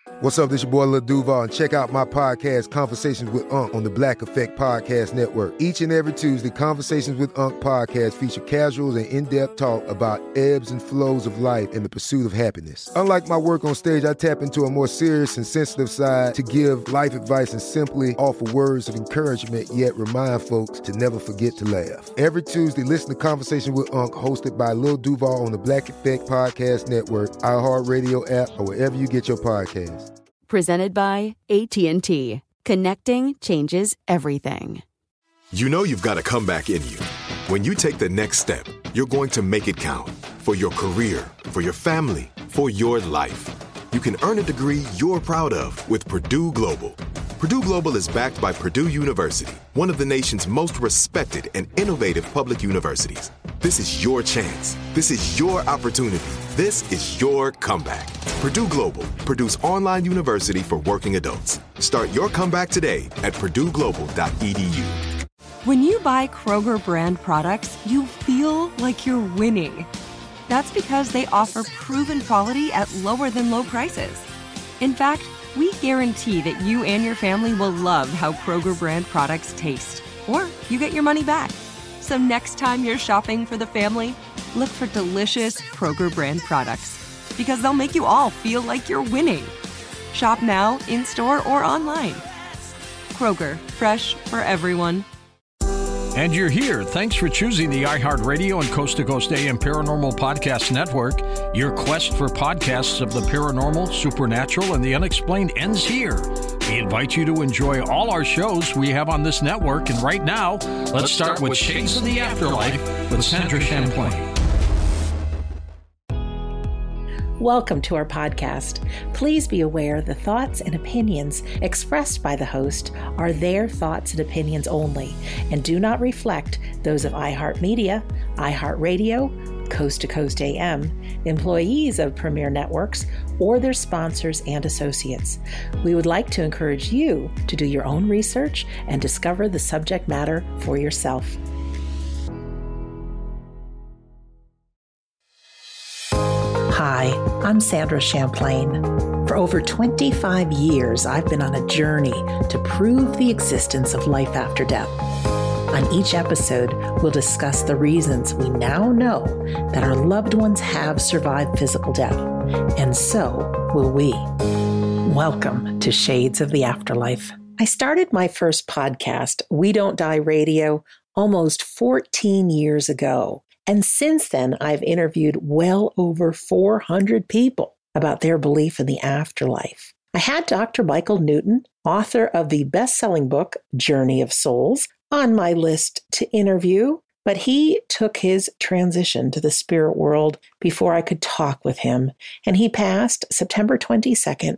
What's up, this your boy Lil Duval, and check out my podcast, Conversations with Unc, on the Black Effect Podcast Network. Each and every Tuesday, Conversations with Unc podcast feature casuals and in-depth talk about ebbs and flows of life and the pursuit of happiness. Unlike my work on stage, I tap into a more serious and sensitive side to give life advice and simply offer words of encouragement, yet remind folks to never forget to laugh. Every Tuesday, listen to Conversations with Unc, hosted by Lil Duval on the Black Effect Podcast Network, iHeartRadio app, or wherever you get your podcasts. Presented by AT&T. Connecting changes everything. You know you've got a comeback in you. When you take the next step, you're going to make it count. For your career, for your family, for your life. You can earn a degree you're proud of with Purdue Global. Purdue Global is backed by Purdue University, one of the nation's most respected and innovative public universities. This is your chance. This is your opportunity. This is your comeback. Purdue Global, Purdue's online university for working adults. Start your comeback today at purdueglobal.edu. When you buy Kroger brand products, you feel like you're winning. That's because they offer proven quality at lower than low prices. In fact, we guarantee that you and your family will love how Kroger brand products taste, or you get your money back. So next time you're shopping for the family, look for delicious Kroger brand products, because they'll make you all feel like you're winning. Shop now, in-store, or online. Kroger, fresh for everyone. And you're here. Thanks for choosing the iHeartRadio and Coast to Coast AM Paranormal Podcast Network. Your quest for podcasts of the paranormal, supernatural, and the unexplained ends here. We invite you to enjoy all our shows we have on this network. And right now, let's start with Shades of the Afterlife with Sandra Champlain. Welcome to our podcast. Please be aware the thoughts and opinions expressed by the host are their thoughts and opinions only and do not reflect those of iHeartMedia, iHeartRadio, Coast to Coast AM, employees of Premier Networks, or their sponsors and associates. We would like to encourage you to do your own research and discover the subject matter for yourself. Hi, I'm Sandra Champlain. For over 25 years, I've been on a journey to prove the existence of life after death. On each episode, we'll discuss the reasons we now know that our loved ones have survived physical death, and so will we. Welcome to Shades of the Afterlife. I started my first podcast, We Don't Die Radio, almost 14 years ago. And since then, I've interviewed well over 400 people about their belief in the afterlife. I had Dr. Michael Newton, author of the best-selling book, Journey of Souls, on my list to interview, but he took his transition to the spirit world before I could talk with him, and he passed September 22nd,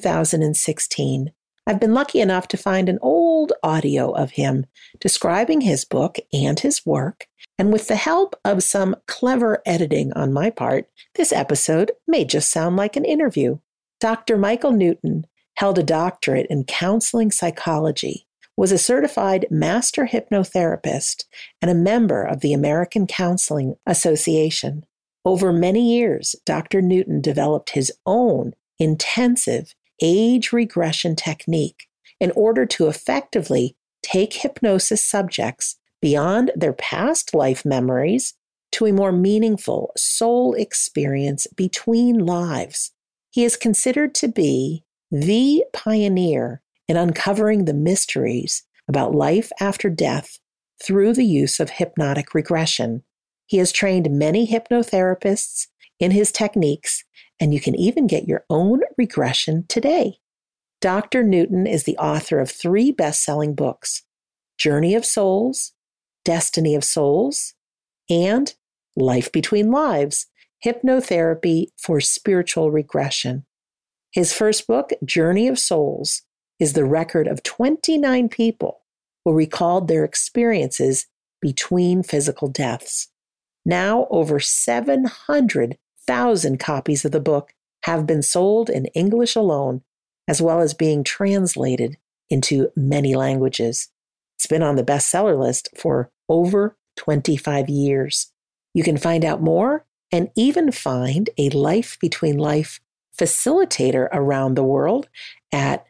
2016. I've been lucky enough to find an old audio of him describing his book and his work, and with the help of some clever editing on my part, this episode may just sound like an interview. Dr. Michael Newton held a doctorate in counseling psychology, was a certified master hypnotherapist, and a member of the American Counseling Association. Over many years, Dr. Newton developed his own intensive age regression technique in order to effectively take hypnosis subjects beyond their past life memories to a more meaningful soul experience between lives. He is considered to be the pioneer in uncovering the mysteries about life after death through the use of hypnotic regression. He has trained many hypnotherapists in his techniques, and you can even get your own regression today. Dr. Newton is the author of 3 best-selling books, Journey of Souls, Destiny of Souls, and Life Between Lives, Hypnotherapy for Spiritual Regression. His first book, Journey of Souls, is the record of 29 people who recalled their experiences between physical deaths. Now, over 700,000 copies of the book have been sold in English alone, as well as being translated into many languages. It's been on the bestseller list for over 25 years. You can find out more and even find a Life Between Life facilitator around the world at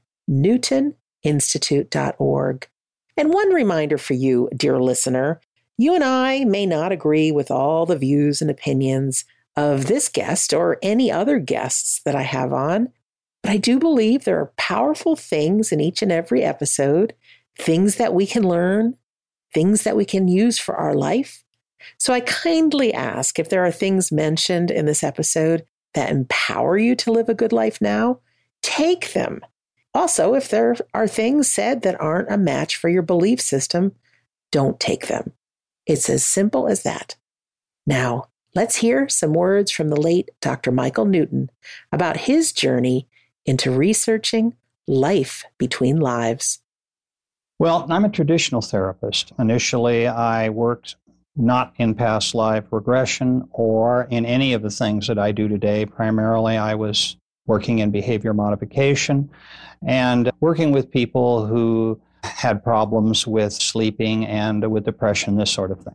newtoninstitute.org. And one reminder for you, dear listener, you and I may not agree with all the views and opinions of this guest or any other guests that I have on, but I do believe there are powerful things in each and every episode, things that we can learn, things that we can use for our life. So I kindly ask if there are things mentioned in this episode that empower you to live a good life now, take them. Also, if there are things said that aren't a match for your belief system, don't take them. It's as simple as that. Now, let's hear some words from the late Dr. Michael Newton about his journey into researching life between lives. Well, I'm a traditional therapist. Initially, I worked not in past life regression or in any of the things that I do today. Primarily, I was working in behavior modification and working with people who had problems with sleeping and with depression, this sort of thing.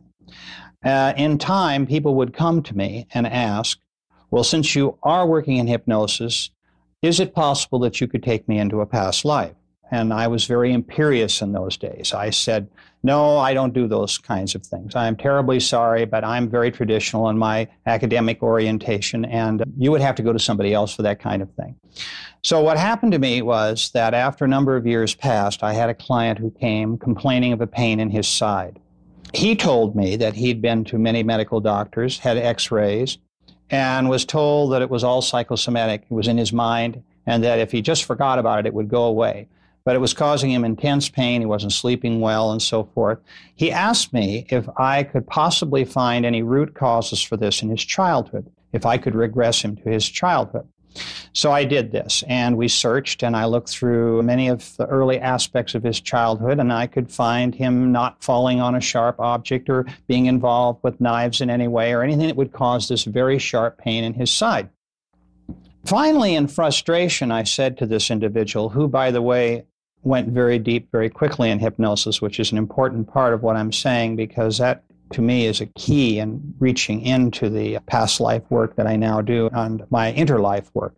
In time, people would come to me and ask, well, since you are working in hypnosis, is it possible that you could take me into a past life? And I was very imperious in those days. I said, no, I don't do those kinds of things. I'm terribly sorry, but I'm very traditional in my academic orientation, and you would have to go to somebody else for that kind of thing. So what happened to me was that after a number of years passed, I had a client who came complaining of a pain in his side. He told me that he'd been to many medical doctors, had x-rays, and was told that it was all psychosomatic. It was in his mind, and that if he just forgot about it, it would go away. But it was causing him intense pain. He wasn't sleeping well and so forth. He asked me if I could possibly find any root causes for this in his childhood, if I could regress him to his childhood. So I did this, and we searched, and I looked through many of the early aspects of his childhood, and I could find him not falling on a sharp object or being involved with knives in any way or anything that would cause this very sharp pain in his side. Finally, in frustration, I said to this individual, who, by the way, went very deep very quickly in hypnosis, which is an important part of what I'm saying, because that, to me, is a key in reaching into the past life work that I now do and my interlife work.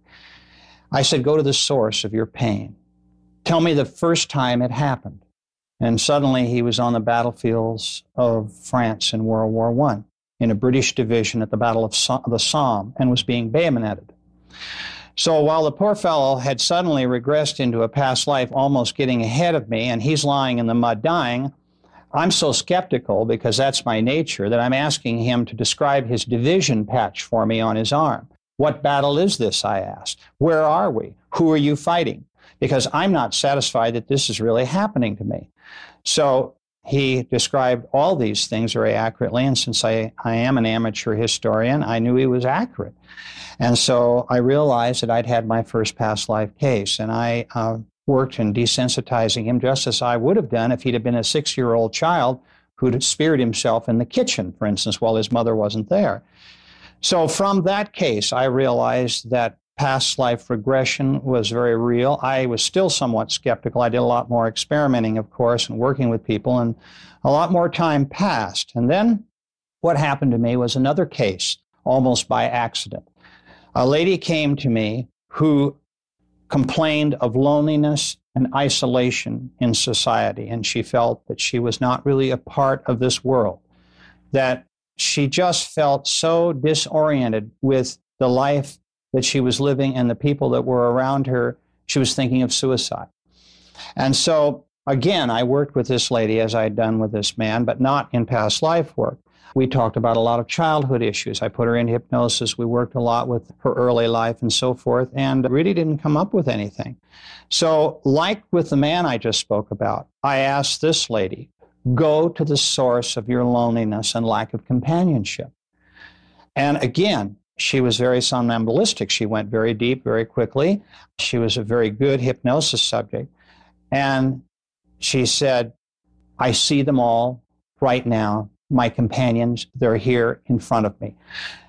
I said, go to the source of your pain. Tell me the first time it happened. And suddenly he was on the battlefields of France in World War I, in a British division at the Battle of the Somme, and was being bayoneted. So while the poor fellow had suddenly regressed into a past life, almost getting ahead of me, and he's lying in the mud dying, I'm so skeptical, because that's my nature, that I'm asking him to describe his division patch for me on his arm. What battle is this, I asked. Where are we? Who are you fighting? Because I'm not satisfied that this is really happening to me. So he described all these things very accurately, and since I am an amateur historian, I knew he was accurate. And so I realized that I'd had my first past life case, and I worked in desensitizing him just as I would have done if he'd have been a 6-year-old child who'd speared himself in the kitchen, for instance, while his mother wasn't there. So from that case, I realized that past life regression was very real. I was still somewhat skeptical. I did a lot more experimenting, of course, and working with people, and a lot more time passed. And then what happened to me was another case, almost by accident. A lady came to me who complained of loneliness and isolation in society, and she felt that she was not really a part of this world, that she just felt so disoriented with the life that she was living and the people that were around her. She was thinking of suicide. And so, again, I worked with this lady as I had done with this man, but not in past life work. We talked about a lot of childhood issues. I put her in hypnosis. We worked a lot with her early life and so forth, and really didn't come up with anything. So, like with the man I just spoke about, I asked this lady, go to the source of your loneliness and lack of companionship. And again, she was very somnambulistic. She went very deep very quickly. She was a very good hypnosis subject. And she said, I see them all right now. My companions, they're here in front of me.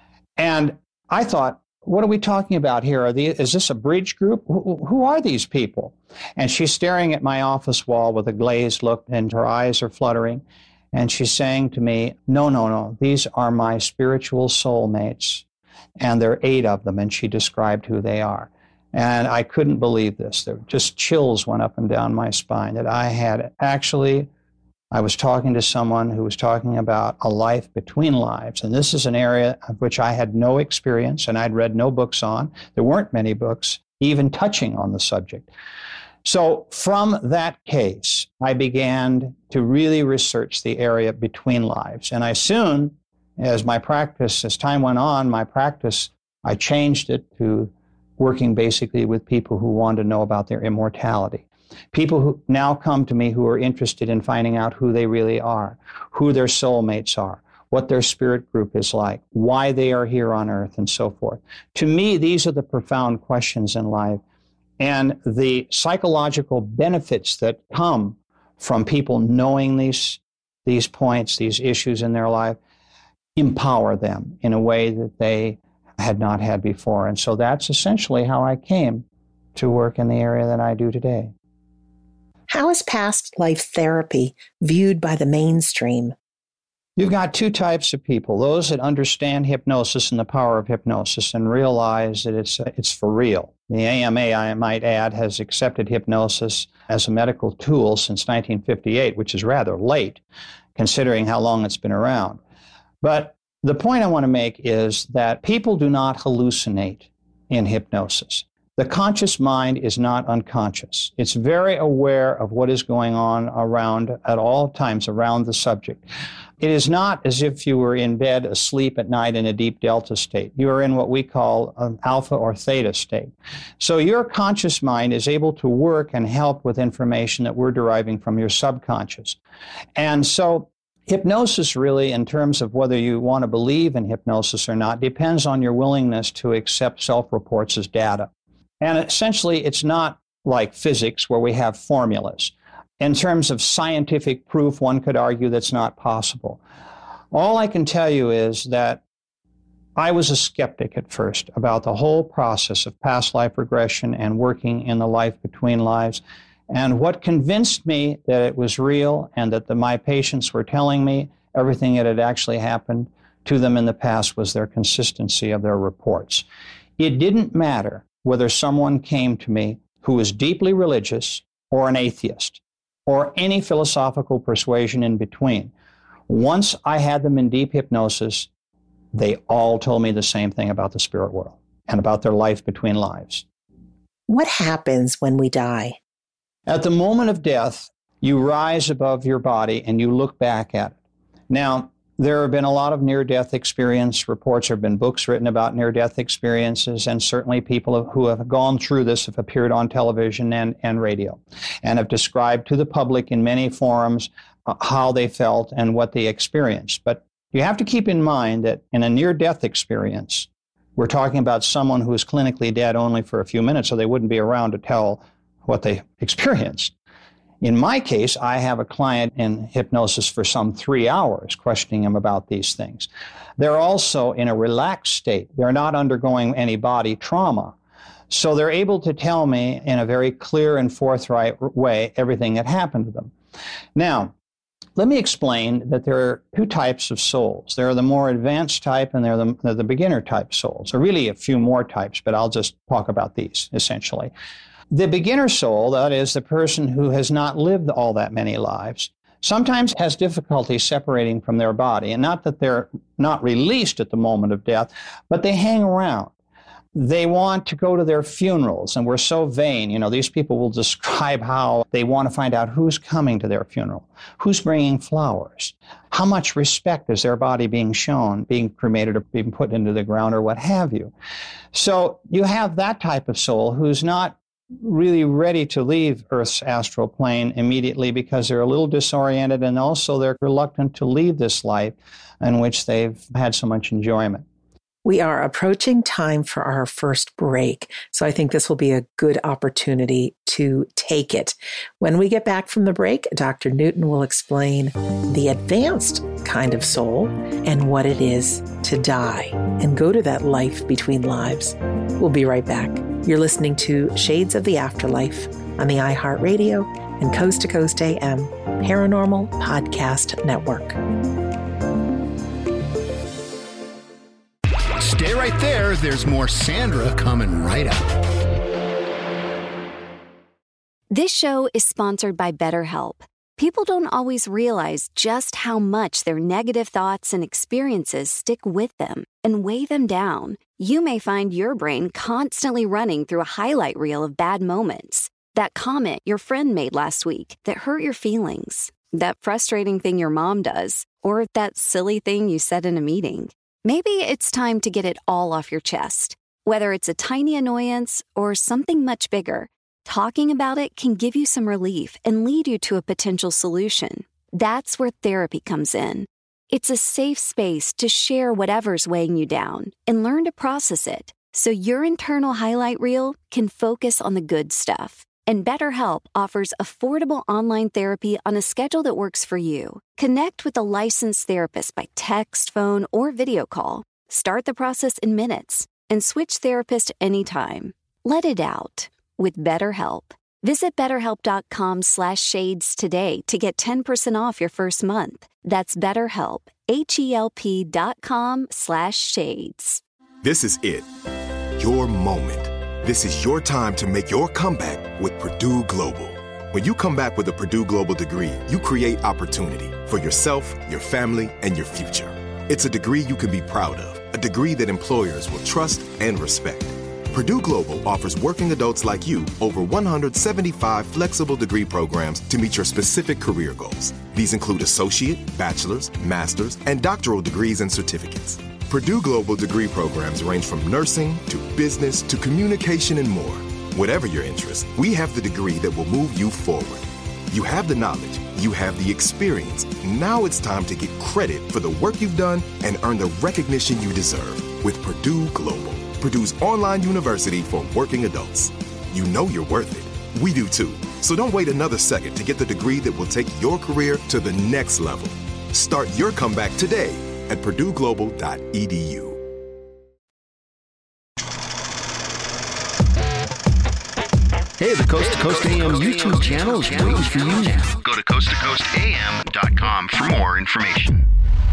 And I thought, what are we talking about here? Is this a bridge group? Who are these people? And she's staring at my office wall with a glazed look, and her eyes are fluttering. And she's saying to me, no, these are my spiritual soulmates. And there are 8 of them, and she described who they are. And I couldn't believe this. There just chills went up and down my spine that I was talking to someone who was talking about a life between lives. And this is an area of which I had no experience and I'd read no books on. There weren't many books even touching on the subject. So from that case, I began to really research the area between lives. And I soon, as time went on, I changed it to working basically with people who want to know about their immortality. People who now come to me who are interested in finding out who they really are, who their soulmates are, what their spirit group is like, why they are here on earth, and so forth. To me, these are the profound questions in life. And the psychological benefits that come from people knowing these points, these issues in their life, empower them in a way that they had not had before. And so that's essentially how I came to work in the area that I do today. How is past life therapy viewed by the mainstream? You've got two types of people, those that understand hypnosis and the power of hypnosis and realize that it's for real. The AMA, I might add, has accepted hypnosis as a medical tool since 1958, which is rather late, considering how long it's been around. But the point I want to make is that people do not hallucinate in hypnosis. The conscious mind is not unconscious. It's very aware of what is going on at all times around the subject. It is not as if you were in bed asleep at night in a deep delta state. You are in what we call an alpha or theta state. So your conscious mind is able to work and help with information that we're deriving from your subconscious. And so hypnosis really, in terms of whether you want to believe in hypnosis or not, depends on your willingness to accept self-reports as data. And essentially, it's not like physics where we have formulas. In terms of scientific proof, one could argue that's not possible. All I can tell you is that I was a skeptic at first about the whole process of past life regression and working in the life between lives. And what convinced me that it was real and that my patients were telling me everything that had actually happened to them in the past was their consistency of their reports. It didn't matter whether someone came to me who was deeply religious or an atheist or any philosophical persuasion in between. Once I had them in deep hypnosis, they all told me the same thing about the spirit world and about their life between lives. What happens when we die? At the moment of death, you rise above your body and you look back at it. Now, there have been a lot of near-death experience reports. There have been books written about near-death experiences, and certainly people who have gone through this have appeared on television and radio and have described to the public in many forums how they felt and what they experienced. But you have to keep in mind that in a near-death experience, we're talking about someone who is clinically dead only for a few minutes, so they wouldn't be around to tell what they experienced. In my case, I have a client in hypnosis for some 3 hours, questioning him about these things. They're also in a relaxed state. They're not undergoing any body trauma. So they're able to tell me in a very clear and forthright way everything that happened to them. Now, let me explain that there are two types of souls. There are the more advanced type and there are the beginner type souls. There are really a few more types, but I'll just talk about these essentially. The beginner soul, that is the person who has not lived all that many lives, sometimes has difficulty separating from their body. And not that they're not released at the moment of death, but they hang around. They want to go to their funerals, and we're so vain. You know, these people will describe how they want to find out who's coming to their funeral, who's bringing flowers, how much respect is their body being shown, being cremated or being put into the ground or what have you. So you have that type of soul who's not really ready to leave Earth's astral plane immediately because they're a little disoriented, and also they're reluctant to leave this life in which they've had so much enjoyment. We are approaching time for our first break, so I think this will be a good opportunity to take it. When we get back from the break, Dr. Newton will explain the advanced kind of soul and what it is to die and go to that life between lives. We'll be right back. You're listening to Shades of the Afterlife on the iHeartRadio and Coast to Coast AM Paranormal Podcast Network. Stay right there. There's more Sandra coming right up. This show is sponsored by BetterHelp. People don't always realize just how much their negative thoughts and experiences stick with them and weigh them down. You may find your brain constantly running through a highlight reel of bad moments. That comment your friend made last week that hurt your feelings. That frustrating thing your mom does. Or that silly thing you said in a meeting. Maybe it's time to get it all off your chest. Whether it's a tiny annoyance or something much bigger, talking about it can give you some relief and lead you to a potential solution. That's where therapy comes in. It's a safe space to share whatever's weighing you down and learn to process it so your internal highlight reel can focus on the good stuff. And BetterHelp offers affordable online therapy on a schedule that works for you. Connect with a licensed therapist by text, phone, or video call. Start the process in minutes and switch therapist anytime. Let it out with BetterHelp. Visit BetterHelp.com/shades today to get 10% off your first month. That's BetterHelp, HELP.com/shades. This is it. Your moment. This is your time to make your comeback with Purdue Global. When you come back with a Purdue Global degree, you create opportunity for yourself, your family, and your future. It's a degree you can be proud of, a degree that employers will trust and respect. Purdue Global offers working adults like you over 175 flexible degree programs to meet your specific career goals. These include associate, bachelor's, master's, and doctoral degrees and certificates. Purdue Global degree programs range from nursing to business to communication and more. Whatever your interest, we have the degree that will move you forward. You have the knowledge, you have the experience. Now it's time to get credit for the work you've done and earn the recognition you deserve with Purdue Global, Purdue's online university for working adults. You know you're worth it. We do too. So don't wait another second to get the degree that will take your career to the next level. Start your comeback today at purdueglobal.edu. Hey, the Coast to Coast AM YouTube channel is waiting for you now. Go to coasttocoastam.com for more information.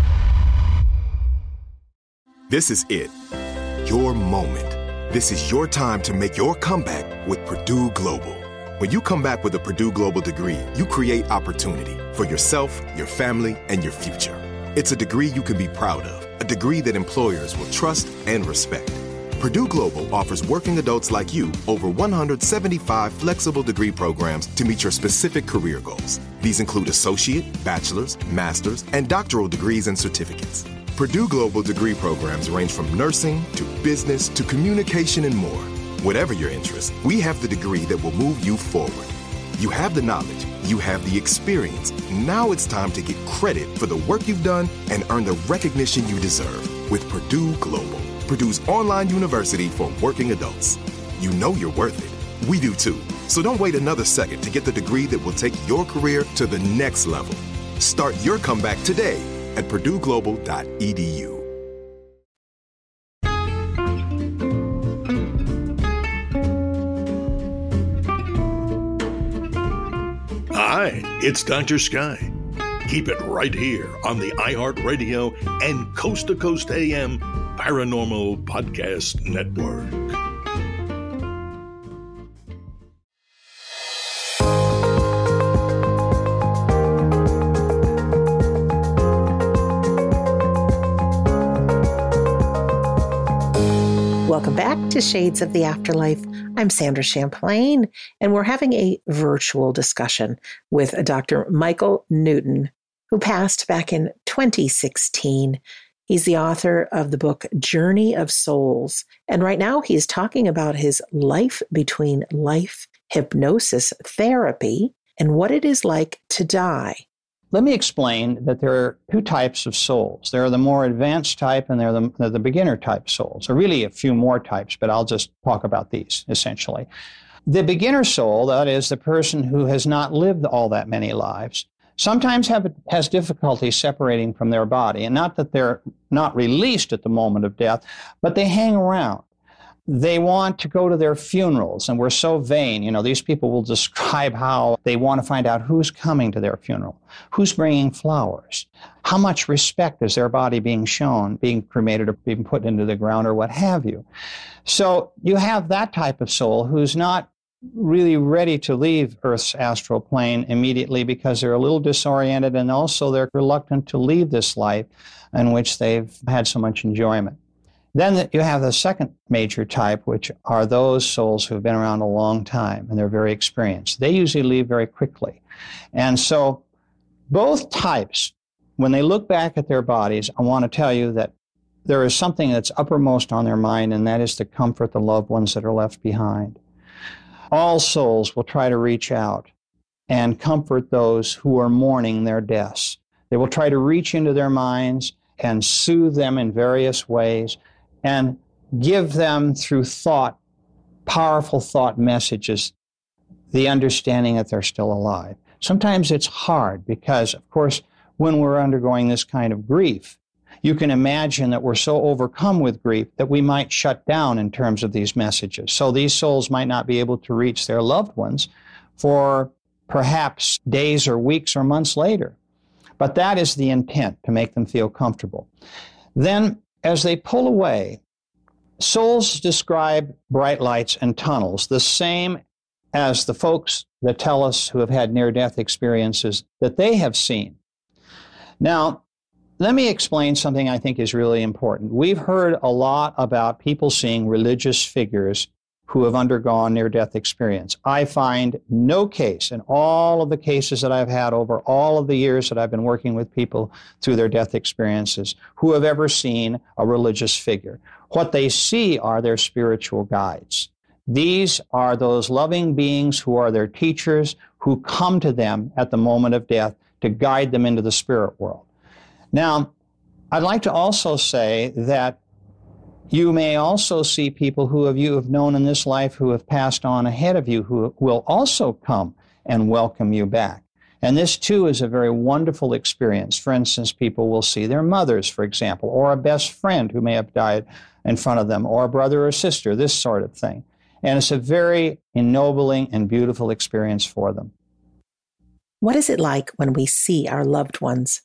This is it. Your moment. This is your time to make your comeback with Purdue Global. When you come back with a Purdue Global degree, you create opportunity for yourself, your family, and your future. It's a degree you can be proud of, a degree that employers will trust and respect. Purdue Global offers working adults like you over 175 flexible degree programs to meet your specific career goals. These include associate, bachelor's, master's, and doctoral degrees and certificates. Purdue Global degree programs range from nursing to business to communication and more. Whatever your interest, we have the degree that will move you forward. You have the knowledge, you have the experience. Now it's time to get credit for the work you've done and earn the recognition you deserve with Purdue Global, Purdue's online university for working adults. You know you're worth it. We do too. So don't wait another second to get the degree that will take your career to the next level. Start your comeback today at purdueglobal.edu. Hi, it's Dr. Sky. Keep it right here on the iHeartRadio and Coast to Coast AM Paranormal Podcast Network. Welcome back to Shades of the Afterlife. I'm Sandra Champlain, and we're having a virtual discussion with Dr. Michael Newton, who passed back in 2016. He's the author of the book Journey of Souls, and right now he's talking about his life between life hypnosis therapy and what it is like to die. Let me explain that there are two types of souls. There are the more advanced type and there are the beginner type souls. There are really a few more types, but I'll just talk about these essentially. The beginner soul, that is the person who has not lived all that many lives, sometimes has difficulty separating from their body. And not that they're not released at the moment of death, but they hang around. They want to go to their funerals, and we're so vain. You know, these people will describe how they want to find out who's coming to their funeral, who's bringing flowers, how much respect is their body being shown, being cremated or being put into the ground or what have you. So you have that type of soul who's not really ready to leave Earth's astral plane immediately because they're a little disoriented, and also they're reluctant to leave this life in which they've had so much enjoyment. Then you have the second major type, which are those souls who've been around a long time and they're very experienced. They usually leave very quickly. And so both types, when they look back at their bodies, I want to tell you that there is something that's uppermost on their mind, and that is to comfort the loved ones that are left behind. All souls will try to reach out and comfort those who are mourning their deaths. They will try to reach into their minds and soothe them in various ways and give them through thought, powerful thought messages, the understanding that they're still alive. Sometimes it's hard because, of course, when we're undergoing this kind of grief, you can imagine that we're so overcome with grief that we might shut down in terms of these messages. So these souls might not be able to reach their loved ones for perhaps days or weeks or months later. But that is the intent, to make them feel comfortable. Then, as they pull away, souls describe bright lights and tunnels, the same as the folks that tell us who have had near-death experiences that they have seen. Now, let me explain something I think is really important. We've heard a lot about people seeing religious figures who have undergone near-death experience. I find no case in all of the cases that I've had over all of the years that I've been working with people through their death experiences who have ever seen a religious figure. What they see are their spiritual guides. These are those loving beings who are their teachers, who come to them at the moment of death to guide them into the spirit world. Now, I'd like to also say that you may also see people who you have known in this life who have passed on ahead of you who will also come and welcome you back. And this, too, is a very wonderful experience. For instance, people will see their mothers, for example, or a best friend who may have died in front of them, or a brother or sister, this sort of thing. And it's a very ennobling and beautiful experience for them. What is it like when we see our loved ones?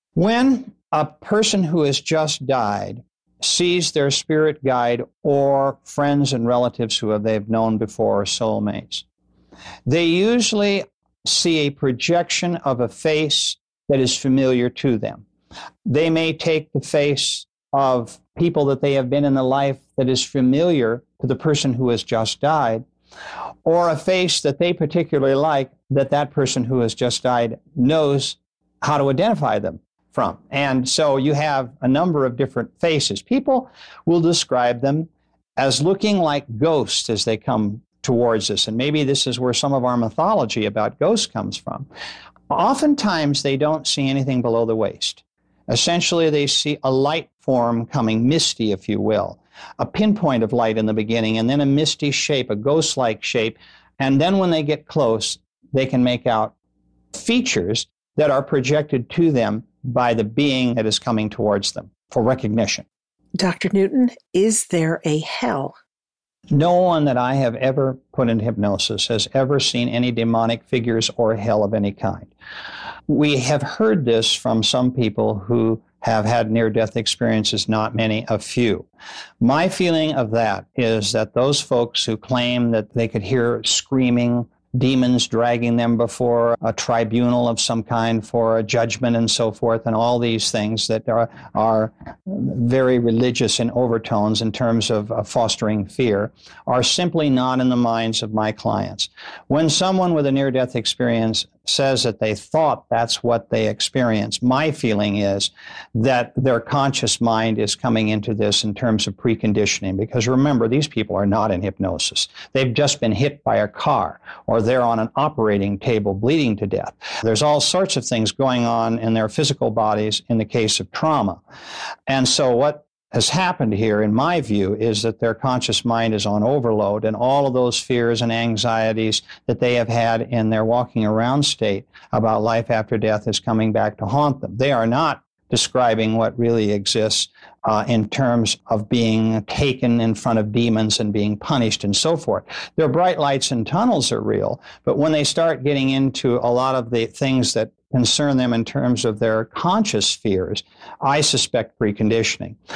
When a person who has just died sees their spirit guide or friends and relatives who they've known before, or soulmates, they usually see a projection of a face that is familiar to them. They may take the face of people that they have been in the life that is familiar to the person who has just died, or a face that they particularly like that that person who has just died knows how to identify them from. And so you have a number of different faces. People will describe them as looking like ghosts as they come towards us. And maybe this is where some of our mythology about ghosts comes from. Oftentimes, they don't see anything below the waist. Essentially, they see a light form coming, misty, if you will, a pinpoint of light in the beginning, and then a misty shape, a ghost-like shape. And then when they get close, they can make out features that are projected to them by the being that is coming towards them for recognition. Dr. Newton, is there a hell? No one that I have ever put in hypnosis has ever seen any demonic figures or hell of any kind. We have heard this from some people who have had near-death experiences, not many, a few. My feeling of that is that those folks who claim that they could hear screaming, demons dragging them before a tribunal of some kind for a judgment and so forth, and all these things that are very religious in overtones in terms of fostering fear, are simply not in the minds of my clients. When someone with a near-death experience says that they thought that's what they experienced, my feeling is that their conscious mind is coming into this in terms of preconditioning. Because remember, these people are not in hypnosis. They've just been hit by a car, or they're on an operating table bleeding to death. There's all sorts of things going on in their physical bodies in the case of trauma. And so what has happened here, in my view, is that their conscious mind is on overload, and all of those fears and anxieties that they have had in their walking around state about life after death is coming back to haunt them. They are not describing what really exists in terms of being taken in front of demons and being punished and so forth. Their bright lights and tunnels are real, but when they start getting into a lot of the things that concern them in terms of their conscious fears, I suspect preconditioning.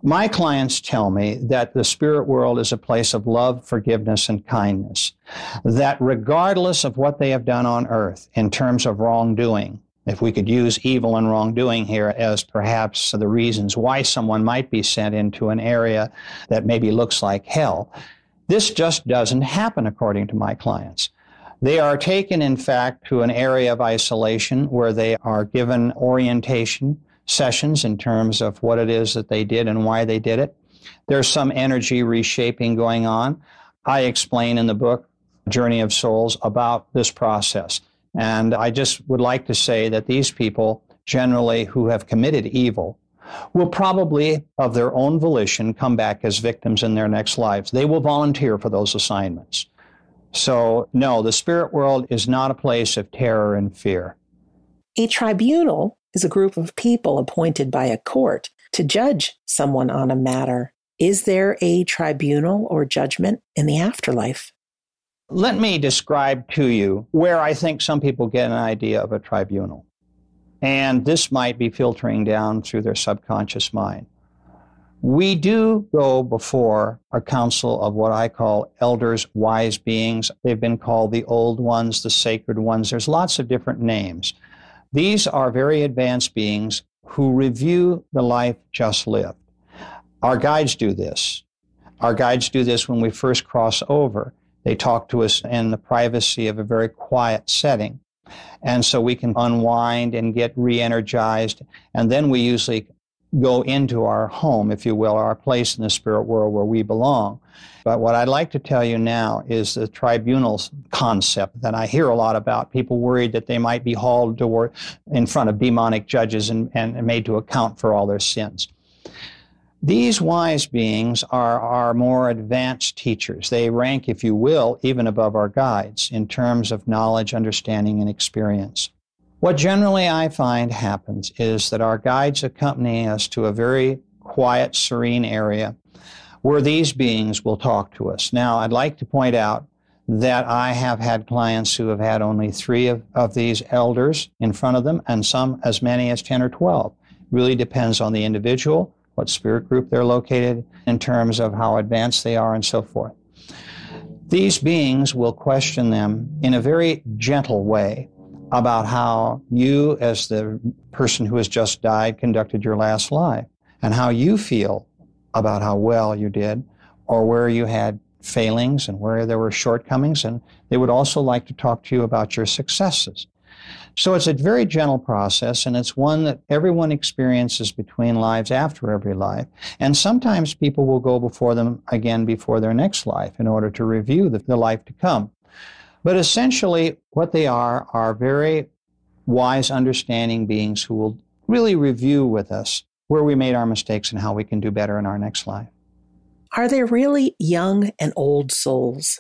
My clients tell me that the spirit world is a place of love, forgiveness, and kindness. That regardless of what they have done on earth in terms of wrongdoing, if we could use evil and wrongdoing here as perhaps the reasons why someone might be sent into an area that maybe looks like hell, this just doesn't happen according to my clients. They are taken, in fact, to an area of isolation where they are given orientation sessions in terms of what it is that they did and why they did it. There's some energy reshaping going on. I explain in the book, Journey of Souls, about this process. And I just would like to say that these people, generally who have committed evil, will probably, of their own volition, come back as victims in their next lives. They will volunteer for those assignments. So, no, the spirit world is not a place of terror and fear. A tribunal is a group of people appointed by a court to judge someone on a matter. Is there a tribunal or judgment in the afterlife? Let me describe to you where I think some people get an idea of a tribunal. And this might be filtering down through their subconscious mind. We do go before a council of what I call elders, wise beings. They've been called the old ones, the sacred ones. There's lots of different names. These are very advanced beings who review the life just lived. Our guides do this. Our guides do this when we first cross over. They talk to us in the privacy of a very quiet setting. And so we can unwind and get re-energized. And then we usually go into our home, if you will, our place in the spirit world where we belong. But what I'd like to tell you now is the tribunals concept that I hear a lot about. People worried that they might be hauled in front of demonic judges and made to account for all their sins. These wise beings are our more advanced teachers. They rank, if you will, even above our guides in terms of knowledge, understanding, and experience. What generally I find happens is that our guides accompany us to a very quiet, serene area where these beings will talk to us. Now, I'd like to point out that I have had clients who have had only 3 of these elders in front of them, and some as many as 10 or 12. It really depends on the individual, what spirit group they're located, in terms of how advanced they are and so forth. These beings will question them in a very gentle way about how you, as the person who has just died, conducted your last life, and how you feel about how well you did, or where you had failings and where there were shortcomings, and they would also like to talk to you about your successes. So it's a very gentle process, and it's one that everyone experiences between lives after every life. And sometimes people will go before them again before their next life in order to review the life to come. But essentially, what they are very wise, understanding beings who will really review with us where we made our mistakes and how we can do better in our next life. Are there really young and old souls?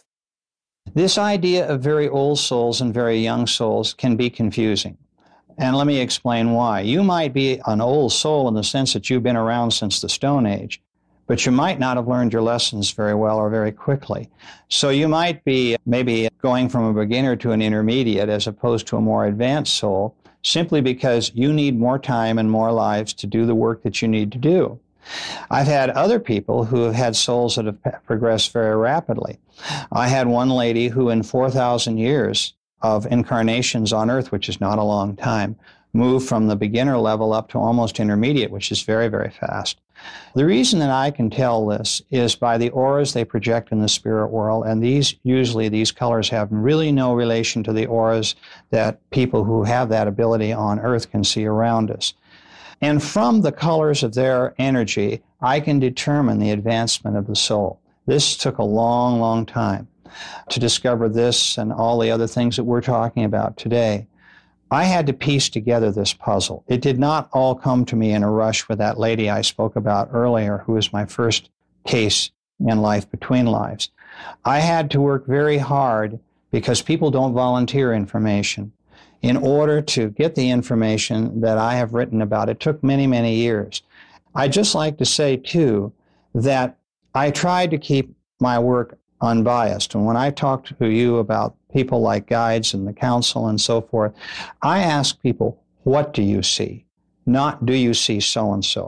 This idea of very old souls and very young souls can be confusing. And let me explain why. You might be an old soul in the sense that you've been around since the Stone Age, but you might not have learned your lessons very well or very quickly. So you might be maybe going from a beginner to an intermediate as opposed to a more advanced soul, simply because you need more time and more lives to do the work that you need to do. I've had other people who have had souls that have progressed very rapidly. I had one lady who in 4,000 years of incarnations on Earth, which is not a long time, moved from the beginner level up to almost intermediate, which is very, very fast. The reason that I can tell this is by the auras they project in the spirit world, and these colors have really no relation to the auras that people who have that ability on Earth can see around us. And from the colors of their energy, I can determine the advancement of the soul. This took a long, long time to discover this and all the other things that we're talking about today. I had to piece together this puzzle. It did not all come to me in a rush with that lady I spoke about earlier, who was my first case in Life Between Lives. I had to work very hard because people don't volunteer information. In order to get the information that I have written about, it took many, many years. I'd just like to say, too, that I tried to keep my work unbiased. And when I talk to you about people like guides and the council and so forth, I ask people, what do you see? Not, do you see so-and-so?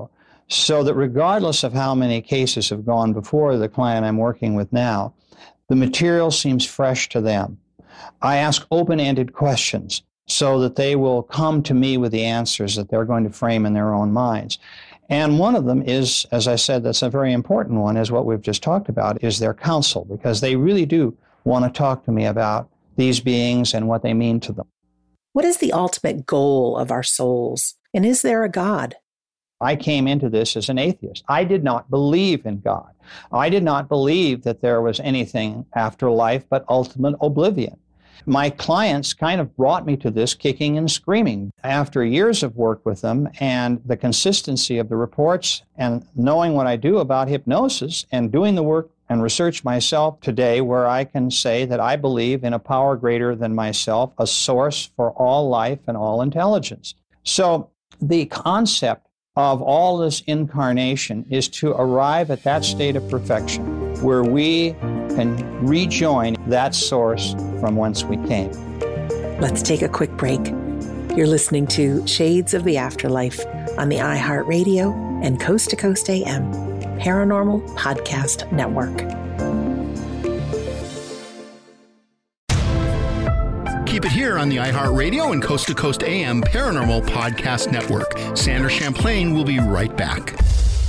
So that regardless of how many cases have gone before the client I'm working with now, the material seems fresh to them. I ask open-ended questions so that they will come to me with the answers that they're going to frame in their own minds. And one of them is, as I said, that's a very important one, is what we've just talked about, is their counsel, because they really do want to talk to me about these beings and what they mean to them. What is the ultimate goal of our souls? And is there a God? I came into this as an atheist. I did not believe in God. I did not believe that there was anything after life but ultimate oblivion. My clients kind of brought me to this kicking and screaming. After years of work with them and the consistency of the reports and knowing what I do about hypnosis and doing the work and research myself today, where I can say that I believe in a power greater than myself, a source for all life and all intelligence. So the concept of all this incarnation is to arrive at that state of perfection where we can rejoin that source from whence we came. Let's take a quick break. You're listening to Shades of the Afterlife on the iHeartRadio and Coast to Coast AM Paranormal Podcast Network. Keep it here on the iHeartRadio and Coast to Coast AM Paranormal Podcast Network. Sandra Champlain will be right back.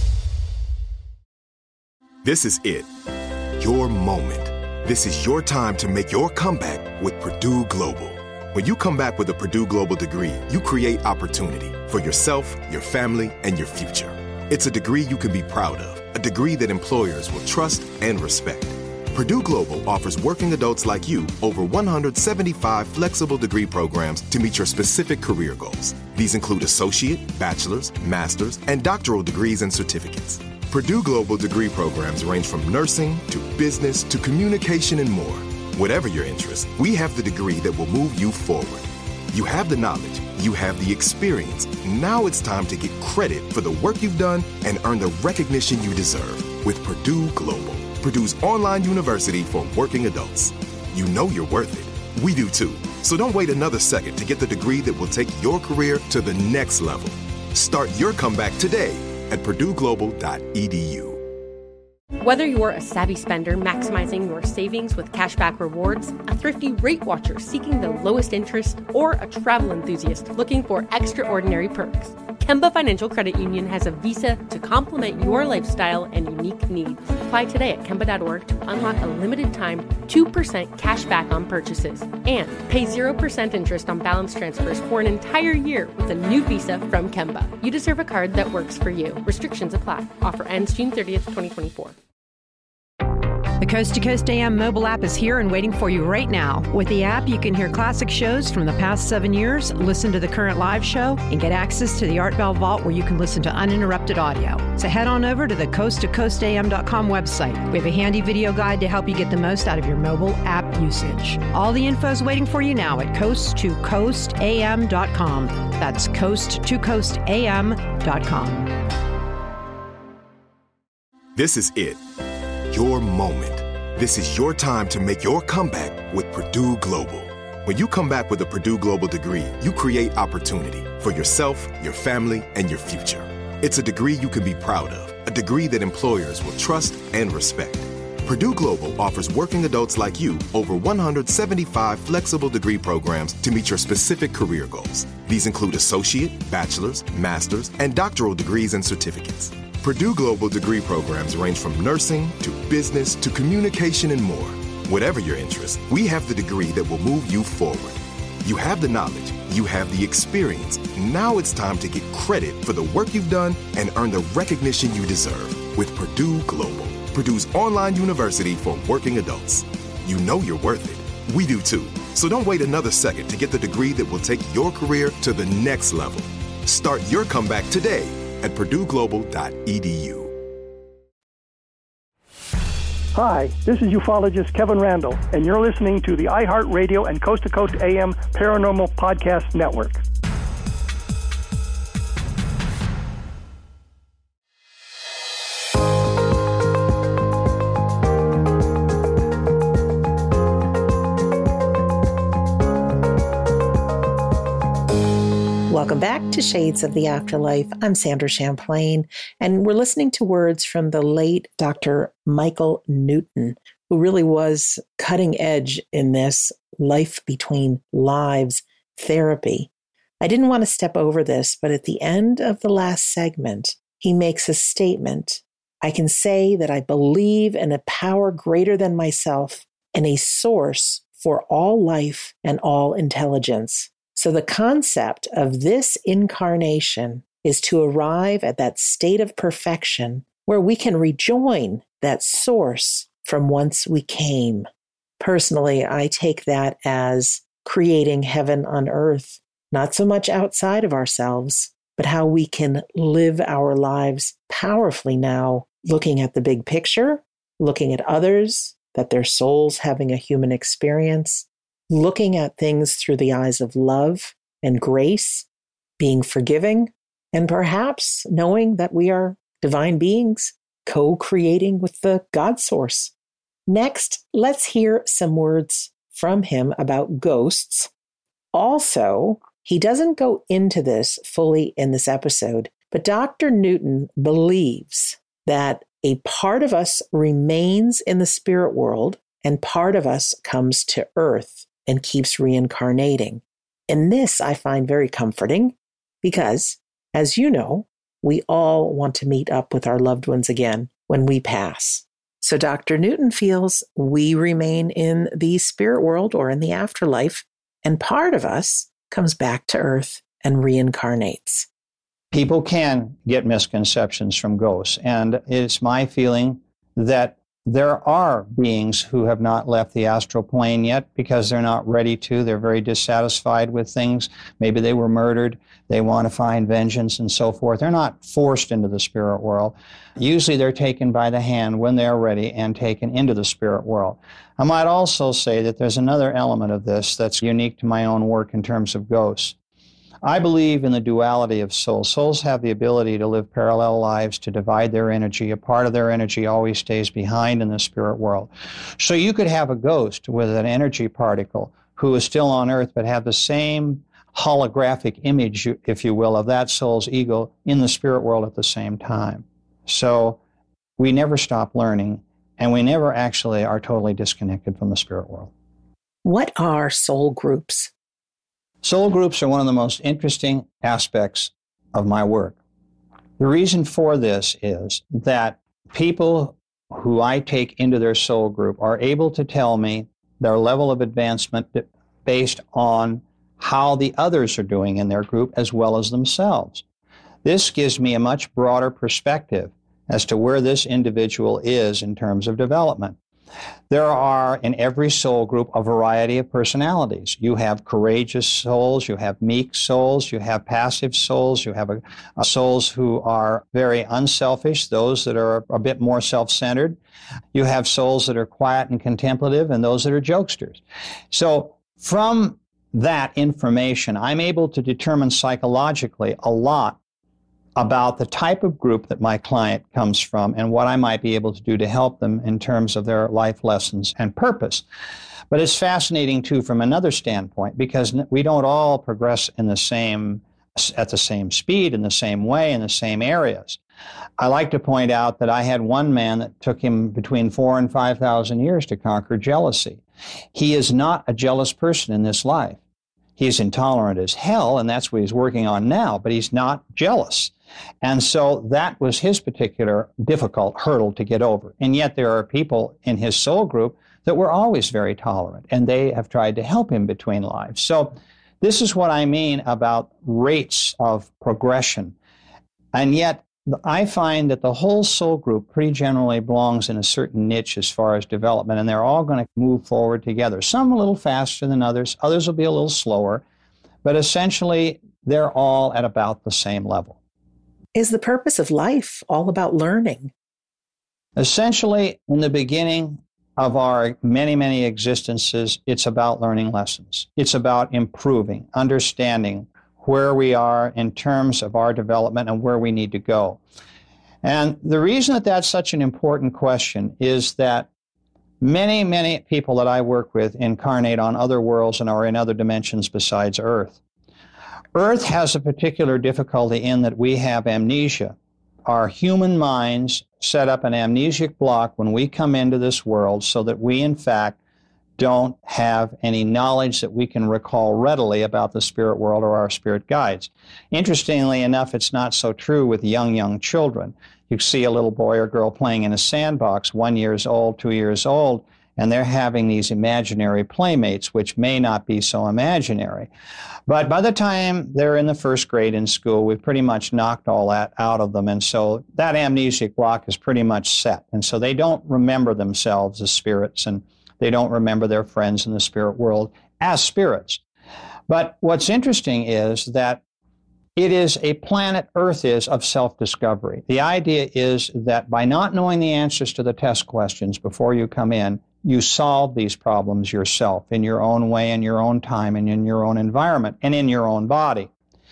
This is it. Your moment. This is your time to make your comeback with Purdue Global. When you come back with a Purdue Global degree, you create opportunity for yourself, your family, and your future. It's a degree you can be proud of, a degree that employers will trust and respect. Purdue Global offers working adults like you over 175 flexible degree programs to meet your specific career goals. These include associate, bachelor's, master's, and doctoral degrees and certificates. Purdue Global degree programs range from nursing to business to communication and more. Whatever your interest, we have the degree that will move you forward. You have the knowledge, you have the experience. Now it's time to get credit for the work you've done and earn the recognition you deserve with Purdue Global, Purdue's online university for working adults. You know you're worth it. We do too. So don't wait another second to get the degree that will take your career to the next level. Start your comeback today at purdueglobal.edu. Whether you're a savvy spender maximizing your savings with cashback rewards, a thrifty rate watcher seeking the lowest interest, or a travel enthusiast looking for extraordinary perks, Kemba Financial Credit Union has a visa to complement your lifestyle and unique needs. Apply today at Kemba.org to unlock a limited time 2% cash back on purchases and pay 0% interest on balance transfers for an entire year with a new visa from Kemba. You deserve a card that works for you. Restrictions apply. Offer ends June 30th, 2024. The Coast to Coast AM mobile app is here and waiting for you right now. With the app, you can hear classic shows from the past 7 years, listen to the current live show, and get access to the Art Bell Vault where you can listen to uninterrupted audio. So head on over to the coasttocoastam.com website. We have a handy video guide to help you get the most out of your mobile app usage. All the info is waiting for you now at coasttocoastam.com. That's coasttocoastam.com. This is it. Your moment. This is your time to make your comeback with Purdue Global. When you come back with a Purdue Global degree, you create opportunity for yourself, your family, and your future. It's a degree you can be proud of, a degree that employers will trust and respect. Purdue Global offers working adults like you over 175 flexible degree programs to meet your specific career goals. These include associate, bachelor's, master's, and doctoral degrees and certificates. Purdue Global degree programs range from nursing to business to communication and more. Whatever your interest, we have the degree that will move you forward. You have the knowledge, you have the experience. Now it's time to get credit for the work you've done and earn the recognition you deserve with Purdue Global, Purdue's online university for working adults. You know you're worth it. We do too. So don't wait another second to get the degree that will take your career to the next level. Start your comeback today at purdueglobal.edu. Hi, this is ufologist Kevin Randall, and you're listening to the iHeartRadio and Coast to Coast AM Paranormal Podcast Network. Welcome back to Shades of the Afterlife. I'm Sandra Champlain, and we're listening to words from the late Dr. Michael Newton, who really was cutting edge in this life between lives therapy. I didn't want to step over this, but at the end of the last segment, he makes a statement. I can say that I believe in a power greater than myself and a source for all life and all intelligence. So the concept of this incarnation is to arrive at that state of perfection where we can rejoin that source from whence we came. Personally, I take that as creating heaven on earth, not so much outside of ourselves, but how we can live our lives powerfully now, looking at the big picture, looking at others, that their souls having a human experience, looking at things through the eyes of love and grace, being forgiving, and perhaps knowing that we are divine beings co-creating with the God source. Next, let's hear some words from him about ghosts. Also, he doesn't go into this fully in this episode, but Dr. Newton believes that a part of us remains in the spirit world and part of us comes to earth and keeps reincarnating. And this I find very comforting because, as you know, we all want to meet up with our loved ones again when we pass. So Dr. Newton feels we remain in the spirit world or in the afterlife, and part of us comes back to earth and reincarnates. People can get misconceptions from ghosts, and it's my feeling that there are beings who have not left the astral plane yet because they're not ready to. They're very dissatisfied with things. Maybe they were murdered. They want to find vengeance and so forth. They're not forced into the spirit world. Usually they're taken by the hand when they're ready and taken into the spirit world. I might also say that there's another element of this that's unique to my own work in terms of ghosts. I believe in the duality of souls. Souls have the ability to live parallel lives, to divide their energy. A part of their energy always stays behind in the spirit world. So you could have a ghost with an energy particle who is still on earth but have the same holographic image, if you will, of that soul's ego in the spirit world at the same time. So we never stop learning, and we never actually are totally disconnected from the spirit world. What are soul groups? Soul groups are one of the most interesting aspects of my work. The reason for this is that people who I take into their soul group are able to tell me their level of advancement based on how the others are doing in their group as well as themselves. This gives me a much broader perspective as to where this individual is in terms of development. There are, in every soul group, a variety of personalities. You have courageous souls, you have meek souls, you have passive souls, you have souls who are very unselfish, those that are a bit more self-centered. You have souls that are quiet and contemplative, and those that are jokesters. So from that information, I'm able to determine psychologically a lot about the type of group that my client comes from and what I might be able to do to help them in terms of their life lessons and purpose. But it's fascinating, too, from another standpoint, because we don't all progress at the same speed, in the same way, in the same areas. I like to point out that I had one man that took him between 4,000 and 5,000 years to conquer jealousy. He is not a jealous person in this life. He's intolerant as hell, and that's what he's working on now, but he's not jealous. And so that was his particular difficult hurdle to get over. And yet there are people in his soul group that were always very tolerant, and they have tried to help him between lives. So this is what I mean about rates of progression. And yet I find that the whole soul group pretty generally belongs in a certain niche as far as development, and they're all going to move forward together. Some a little faster than others. Others will be a little slower. But essentially, they're all at about the same level. Is the purpose of life all about learning? Essentially, in the beginning of our many, many existences, it's about learning lessons. It's about improving, understanding where we are in terms of our development and where we need to go. And the reason that that's such an important question is that many, many people that I work with incarnate on other worlds and are in other dimensions besides Earth. Earth has a particular difficulty in that we have amnesia. Our human minds set up an amnesic block when we come into this world so that we, in fact, don't have any knowledge that we can recall readily about the spirit world or our spirit guides. Interestingly enough, it's not so true with young children. You see a little boy or girl playing in a sandbox, 1 year old, 2 years old, and they're having these imaginary playmates, which may not be so imaginary. But by the time they're in the first grade in school, we've pretty much knocked all that out of them. And so that amnesic block is pretty much set. And so they don't remember themselves as spirits, and they don't remember their friends in the spirit world as spirits. But what's interesting is that it is a planet, Earth is, of self-discovery. The idea is that by not knowing the answers to the test questions before you come in, you solve these problems yourself in your own way, in your own time, and in your own environment, and in your own body.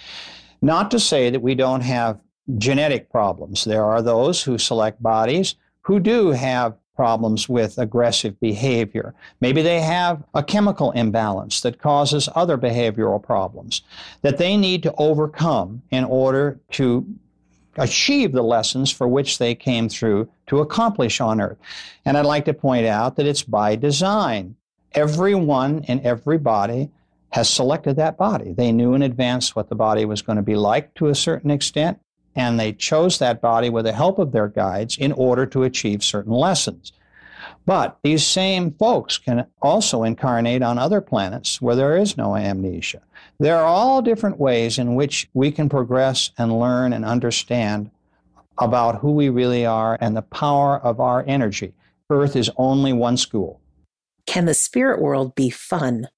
Not to say that we don't have genetic problems. There are those who select bodies who do have problems with aggressive behavior. Maybe they have a chemical imbalance that causes other behavioral problems that they need to overcome in order to achieve the lessons for which they came through to accomplish on Earth. And I'd like to point out that it's by design. Everyone in every body has selected that body. They knew in advance what the body was going to be like to a certain extent, and they chose that body with the help of their guides in order to achieve certain lessons. But these same folks can also incarnate on other planets where there is no amnesia. There are all different ways in which we can progress and learn and understand about who we really are and the power of our energy. Earth is only one school. Can the spirit world be fun?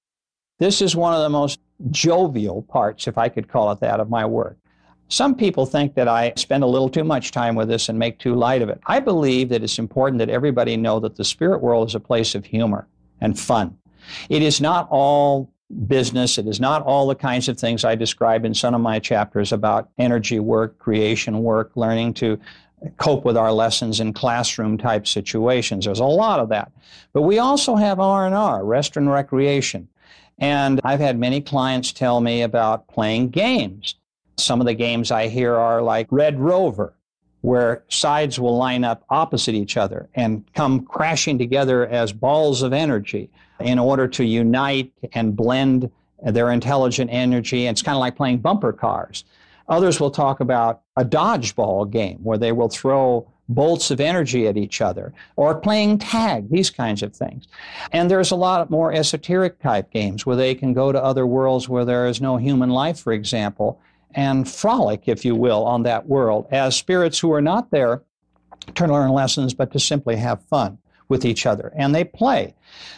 This is one of the most jovial parts, if I could call it that, of my work. Some people think that I spend a little too much time with this and make too light of it. I believe that it's important that everybody know that the spirit world is a place of humor and fun. It is not all business. It is not all the kinds of things I describe in some of my chapters about energy work, creation work, learning to cope with our lessons in classroom type situations. There's a lot of that. But we also have R&R, rest and recreation. And I've had many clients tell me about playing games. Some of the games I hear are like Red Rover, where sides will line up opposite each other and come crashing together as balls of energy in order to unite and blend their intelligent energy. And it's kind of like playing bumper cars. Others will talk about a dodgeball game where they will throw bolts of energy at each other, or playing tag, these kinds of things. And there's a lot more esoteric type games where they can go to other worlds where there is no human life, for example, and frolic, if you will, on that world as spirits who are not there to learn lessons, but to simply have fun with each other. And they play.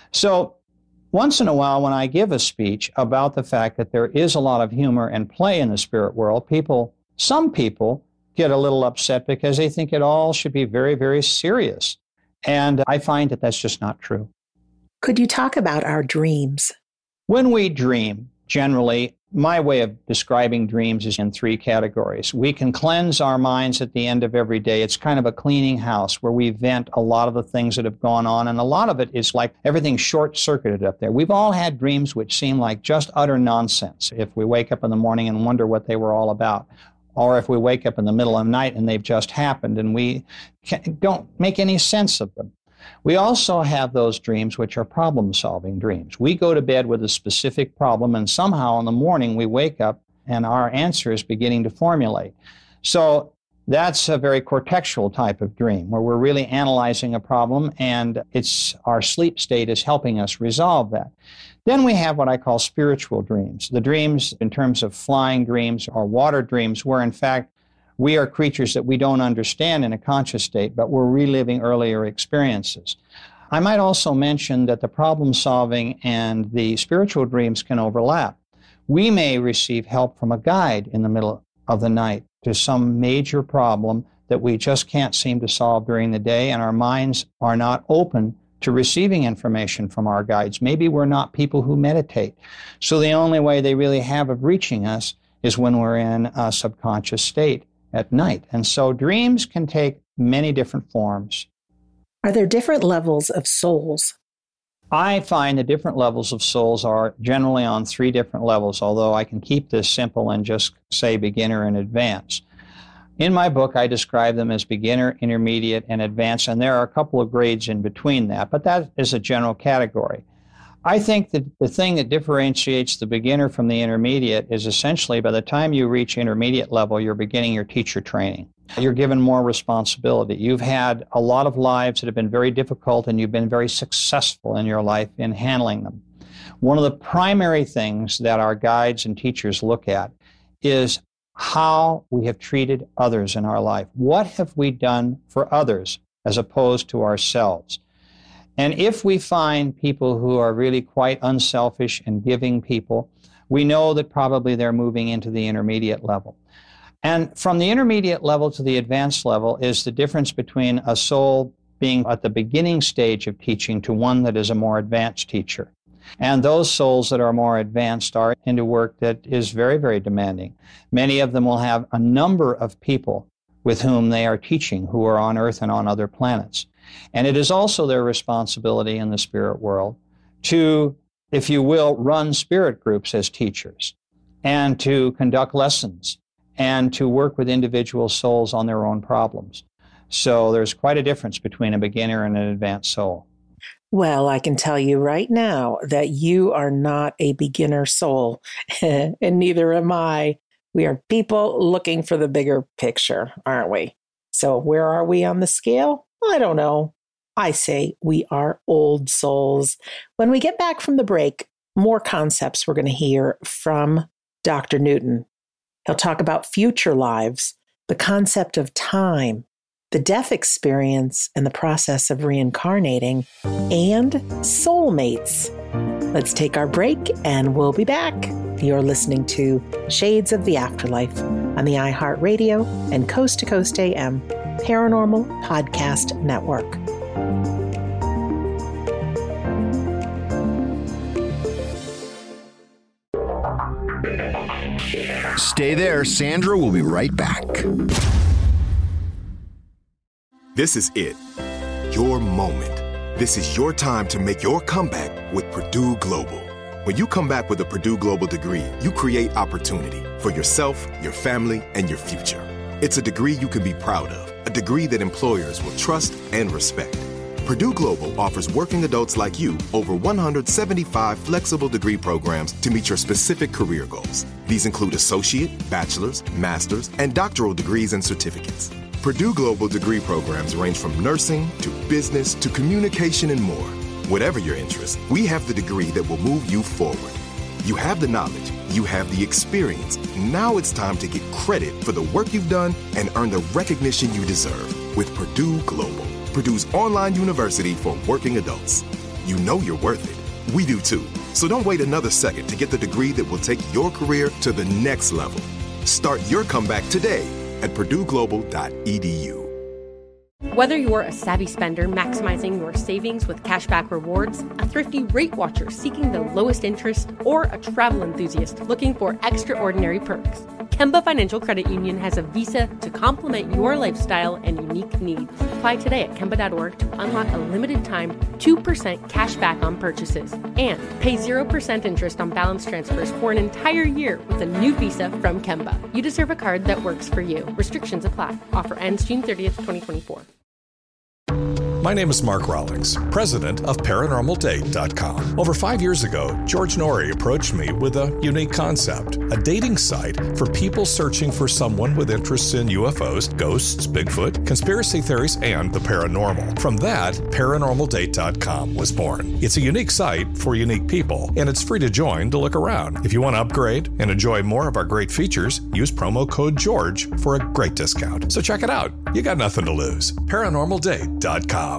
So once in a while, when I give a speech about the fact that there is a lot of humor and play in the spirit world, some people get a little upset because they think it all should be very, very serious. And I find that that's just not true. Could you talk about our dreams? When we dream, generally, my way of describing dreams is in 3 categories. We can cleanse our minds at the end of every day. It's kind of a cleaning house where we vent a lot of the things that have gone on, and a lot of it is like everything short-circuited up there. We've all had dreams which seem like just utter nonsense if we wake up in the morning and wonder what they were all about, or if we wake up in the middle of the night and they've just happened and we don't make any sense of them. We also have those dreams which are problem-solving dreams. We go to bed with a specific problem, and somehow in the morning we wake up and our answer is beginning to formulate. So that's a very cortexual type of dream where we're really analyzing a problem, and our sleep state is helping us resolve that. Then we have what I call spiritual dreams. The dreams in terms of flying dreams or water dreams where, in fact, we are creatures that we don't understand in a conscious state, but we're reliving earlier experiences. I might also mention that the problem-solving and the spiritual dreams can overlap. We may receive help from a guide in the middle of the night to some major problem that we just can't seem to solve during the day, and our minds are not open to receiving information from our guides. Maybe we're not people who meditate. So the only way they really have of reaching us is when we're in a subconscious state at night. And so dreams can take many different forms. Are there different levels of souls? I find the different levels of souls are generally on 3 different levels, although I can keep this simple and just say beginner and advanced. In my book, I describe them as beginner, intermediate, and advanced, and there are a couple of grades in between that, but that is a general category. I think that the thing that differentiates the beginner from the intermediate is essentially by the time you reach intermediate level, you're beginning your teacher training. You're given more responsibility. You've had a lot of lives that have been very difficult, and you've been very successful in your life in handling them. One of the primary things that our guides and teachers look at is how we have treated others in our life. What have we done for others as opposed to ourselves? And if we find people who are really quite unselfish and giving people, we know that probably they're moving into the intermediate level. And from the intermediate level to the advanced level is the difference between a soul being at the beginning stage of teaching to one that is a more advanced teacher. And those souls that are more advanced are into work that is very, very demanding. Many of them will have a number of people with whom they are teaching who are on Earth and on other planets. And it is also their responsibility in the spirit world to, if you will, run spirit groups as teachers and to conduct lessons and to work with individual souls on their own problems. So there's quite a difference between a beginner and an advanced soul. Well, I can tell you right now that you are not a beginner soul, and neither am I. We are people looking for the bigger picture, aren't we? So where are we on the scale? I don't know. I say we are old souls. When we get back from the break, more concepts we're going to hear from Dr. Newton. He'll talk about future lives, the concept of time, the death experience and the process of reincarnating, and soulmates. Let's take our break and we'll be back. You're listening to Shades of the Afterlife on the iHeartRadio and Coast to Coast AM Paranormal Podcast Network. Stay there. Sandra will be right back. This is it. Your moment. This is your time to make your comeback with Purdue Global. When you come back with a Purdue Global degree, you create opportunity for yourself, your family, and your future. It's a degree you can be proud of, a degree that employers will trust and respect. Purdue Global offers working adults like you over 175 flexible degree programs to meet your specific career goals. These include associate, bachelor's, master's, and doctoral degrees and certificates. Purdue Global degree programs range from nursing to business to communication and more. Whatever your interest, we have the degree that will move you forward. You have the knowledge, you have the experience. Now it's time to get credit for the work you've done and earn the recognition you deserve with Purdue Global, Purdue's online university for working adults. You know you're worth it. We do too. So don't wait another second to get the degree that will take your career to the next level. Start your comeback today at purdueglobal.edu. Whether you're a savvy spender maximizing your savings with cashback rewards, a thrifty rate watcher seeking the lowest interest, or a travel enthusiast looking for extraordinary perks, Kemba Financial Credit Union has a visa to complement your lifestyle and unique needs. Apply today at Kemba.org to unlock a limited-time 2% cash back on purchases and pay 0% interest on balance transfers for an entire year with a new visa from Kemba. You deserve a card that works for you. Restrictions apply. Offer ends June 30th, 2024. My name is Mark Rawlings, president of ParanormalDate.com. Over 5 years ago, George Norrie approached me with a unique concept, a dating site for people searching for someone with interests in UFOs, ghosts, Bigfoot, conspiracy theories, and the paranormal. From that, ParanormalDate.com was born. It's a unique site for unique people, and it's free to join to look around. If you want to upgrade and enjoy more of our great features, use promo code GEORGE for a great discount. So check it out. You got nothing to lose. ParanormalDate.com.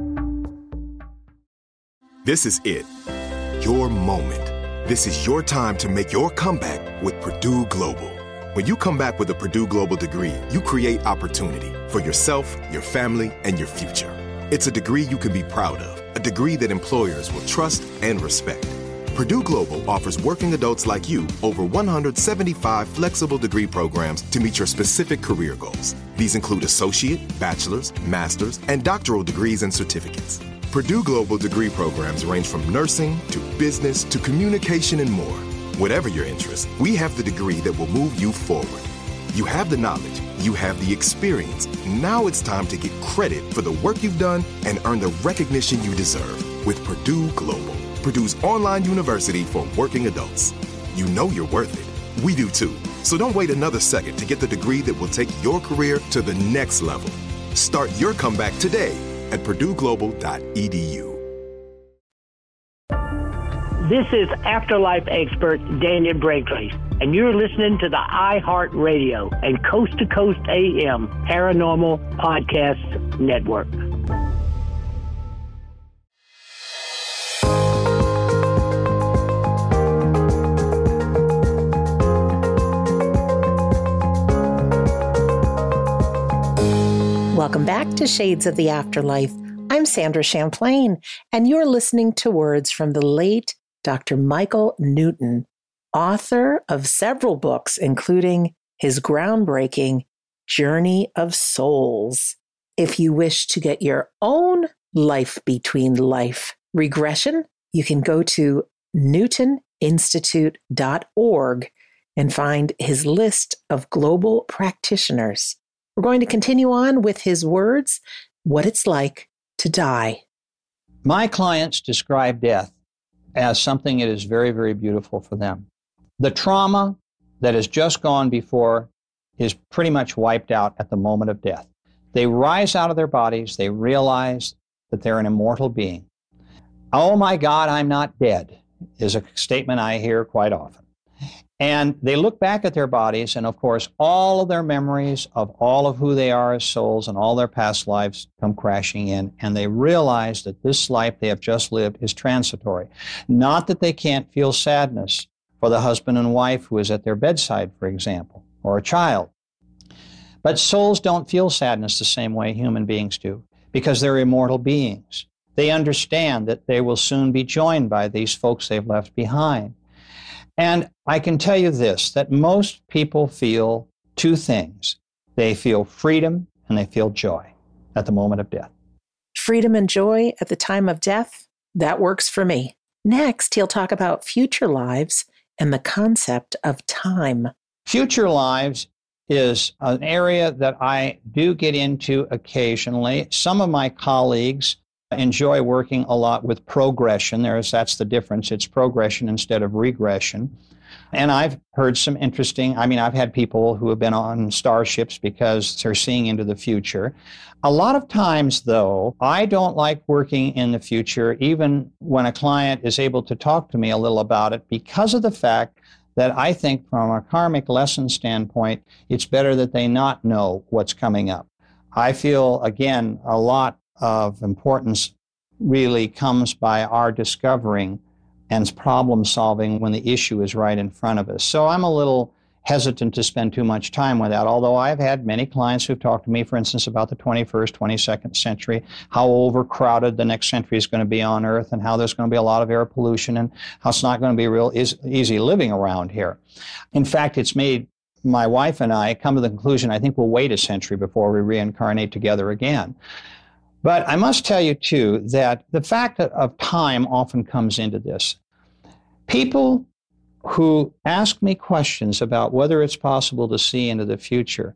This is it. Your moment. This is your time to make your comeback with Purdue Global. When you come back with a Purdue Global degree, you create opportunity for yourself, your family, and your future. It's a degree you can be proud of, a degree that employers will trust and respect. Purdue Global offers working adults like you over 175 flexible degree programs to meet your specific career goals. These include associate, bachelor's, master's, and doctoral degrees and certificates. Purdue Global degree programs range from nursing to business to communication and more. Whatever your interest, we have the degree that will move you forward. You have the knowledge, you have the experience. Now it's time to get credit for the work you've done and earn the recognition you deserve with Purdue Global, Purdue's online university for working adults. You know you're worth it. We do too. So don't wait another second to get the degree that will take your career to the next level. Start your comeback today at purdueglobal.edu. This is Afterlife expert Daniel Brinkley, and you're listening to the iHeart Radio and Coast to Coast AM Paranormal Podcast Network. Welcome back to Shades of the Afterlife. I'm Sandra Champlain, and you're listening to words from the late Dr. Michael Newton, author of several books, including his groundbreaking Journey of Souls. If you wish to get your own life between life regression, you can go to newtoninstitute.org and find his list of global practitioners. We're going to continue on with his words, what it's like to die. My clients describe death as something that is very, very beautiful for them. The trauma that has just gone before is pretty much wiped out at the moment of death. They rise out of their bodies. They realize that they're an immortal being. Oh my God, I'm not dead is a statement I hear quite often. And they look back at their bodies, and of course, all of their memories of all of who they are as souls and all their past lives come crashing in, and they realize that this life they have just lived is transitory. Not that they can't feel sadness for the husband and wife who is at their bedside, for example, or a child. But souls don't feel sadness the same way human beings do, because they're immortal beings. They understand that they will soon be joined by these folks they've left behind. And I can tell you this, that most people feel two things. They feel freedom and they feel joy at the moment of death. Freedom and joy at the time of death, that works for me. Next, he'll talk about future lives and the concept of time. Future lives is an area that I do get into occasionally. Some of my colleagues enjoy working a lot with progression. That's the difference. It's progression instead of regression. And I've heard some interesting, I've had people who have been on starships because they're seeing into the future. A lot of times, though, I don't like working in the future, even when a client is able to talk to me a little about it, because of the fact that I think from a karmic lesson standpoint, it's better that they not know what's coming up. I feel, again, a lot of importance really comes by our discovering and problem solving when the issue is right in front of us. So I'm a little hesitant to spend too much time with that, although I've had many clients who've talked to me, for instance, about the 21st, 22nd century, how overcrowded the next century is going to be on Earth, and how there's going to be a lot of air pollution, and how it's not going to be real easy living around here. In fact, it's made my wife and I come to the conclusion, I think we'll wait a century before we reincarnate together again. But I must tell you, too, that the fact of time often comes into this. People who ask me questions about whether it's possible to see into the future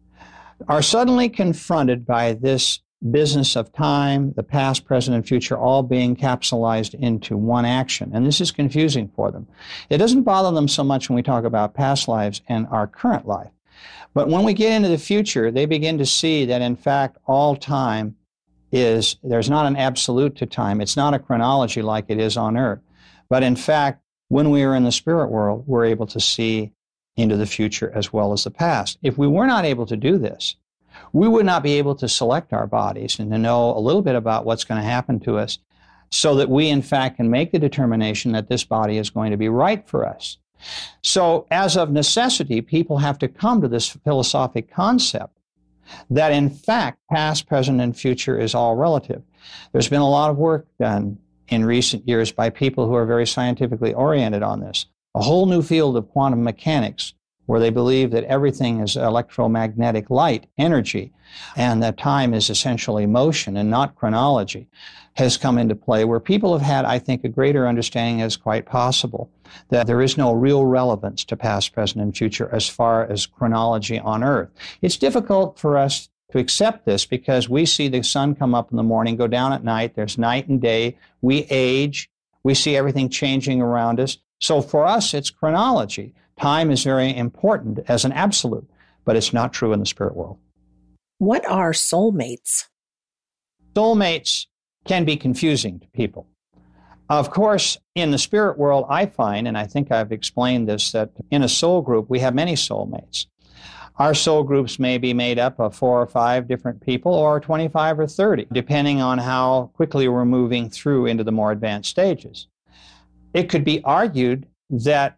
are suddenly confronted by this business of time, the past, present, and future, all being capsulized into one action. And this is confusing for them. It doesn't bother them so much when we talk about past lives and our current life. But when we get into the future, they begin to see that, in fact, all time there's not an absolute to time. It's not a chronology like it is on Earth. But in fact, when we are in the spirit world, we're able to see into the future as well as the past. If we were not able to do this, we would not be able to select our bodies and to know a little bit about what's going to happen to us so that we, in fact, can make the determination that this body is going to be right for us. So, as of necessity, people have to come to this philosophic concept that, in fact, past, present, and future is all relative. There's been a lot of work done in recent years by people who are very scientifically oriented on this. A whole new field of quantum mechanics where they believe that everything is electromagnetic light, energy, and that time is essentially motion and not chronology, has come into play, where people have had, I think, a greater understanding as quite possible that there is no real relevance to past, present, and future as far as chronology on Earth. It's difficult for us to accept this because we see the sun come up in the morning, go down at night, there's night and day, we age, we see everything changing around us. So for us, it's chronology. Time is very important as an absolute, but it's not true in the spirit world. What are soulmates? Soulmates can be confusing to people. Of course, in the spirit world, I find, and I think I've explained this, that in a soul group, we have many soulmates. Our soul groups may be made up of 4 or 5 different people, or 25 or 30, depending on how quickly we're moving through into the more advanced stages. It could be argued that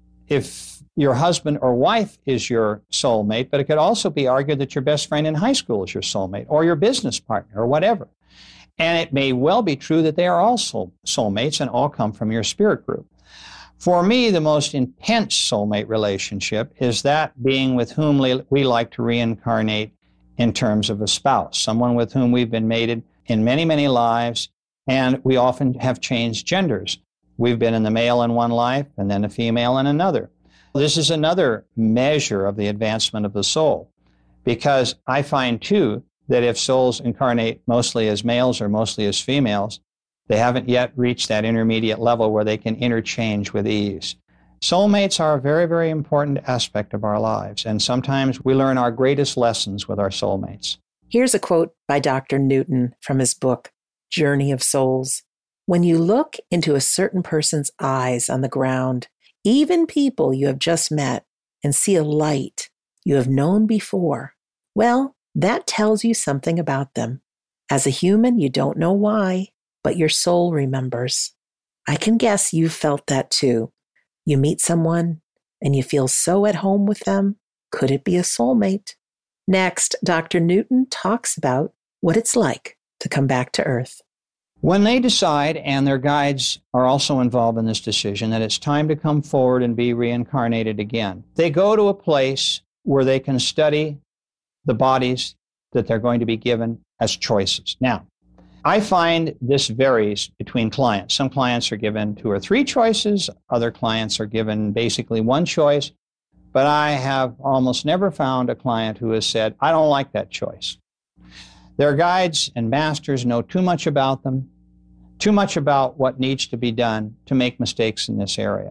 if your husband or wife is your soulmate, but it could also be argued that your best friend in high school is your soulmate, or your business partner, or whatever. And it may well be true that they are all soulmates and all come from your spirit group. For me, the most intense soulmate relationship is that being with whom we like to reincarnate in terms of a spouse, someone with whom we've been mated in many, many lives, and we often have changed genders. We've been in the male in one life and then a female in another. This is another measure of the advancement of the soul, because I find, too, that if souls incarnate mostly as males or mostly as females, they haven't yet reached that intermediate level where they can interchange with ease. Soulmates are a very, very important aspect of our lives, and sometimes we learn our greatest lessons with our soulmates. Here's a quote by Dr. Newton from his book, Journey of Souls. When you look into a certain person's eyes on the ground, even people you have just met, and see a light you have known before, well, that tells you something about them. As a human, you don't know why, but your soul remembers. I can guess you've felt that too. You meet someone and you feel so at home with them. Could it be a soulmate? Next, Dr. Newton talks about what it's like to come back to Earth. When they decide, and their guides are also involved in this decision, that it's time to come forward and be reincarnated again, they go to a place where they can study the bodies that they're going to be given as choices. Now, I find this varies between clients. Some clients are given 2 or 3 choices. Other clients are given basically 1 choice. But I have almost never found a client who has said, I don't like that choice. Their guides and masters know too much about them, too much about what needs to be done to make mistakes in this area.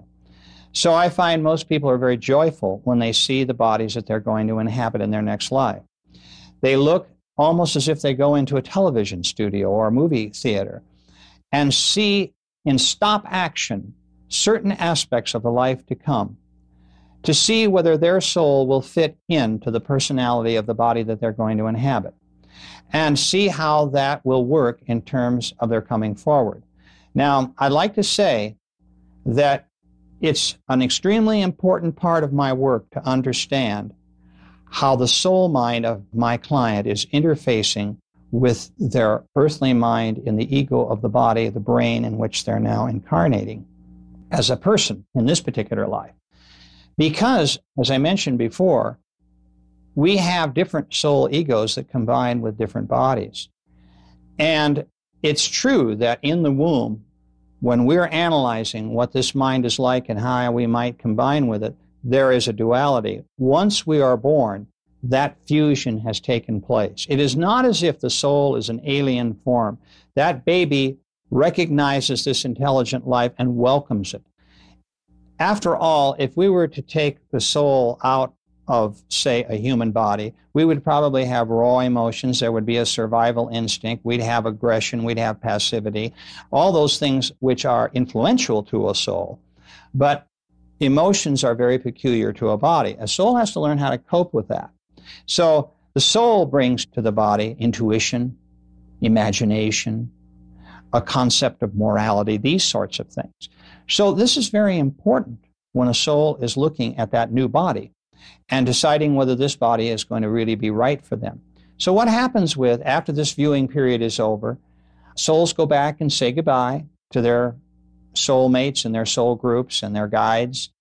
So I find most people are very joyful when they see the bodies that they're going to inhabit in their next life. They look almost as if they go into a television studio or a movie theater and see in stop action certain aspects of the life to come, to see whether their soul will fit into the personality of the body that they're going to inhabit, and see how that will work in terms of their coming forward. Now, I'd like to say that it's an extremely important part of my work to understand how the soul mind of my client is interfacing with their earthly mind in the ego of the body, the brain in which they're now incarnating as a person in this particular life. Because, as I mentioned before, we have different soul egos that combine with different bodies. And it's true that in the womb, when we're analyzing what this mind is like and how we might combine with it, there is a duality. Once we are born, that fusion has taken place. It is not as if the soul is an alien form. That baby recognizes this intelligent life and welcomes it. After all, if we were to take the soul out of, say, a human body, we would probably have raw emotions. There would be a survival instinct. We'd have aggression. We'd have passivity. All those things which are influential to a soul. But emotions are very peculiar to a body. A soul has to learn how to cope with that. So the soul brings to the body intuition, imagination, a concept of morality, these sorts of things. So this is very important when a soul is looking at that new body and deciding whether this body is going to really be right for them. So what happens after this viewing period is over, souls go back and say goodbye to their soulmates and their soul groups and their guides,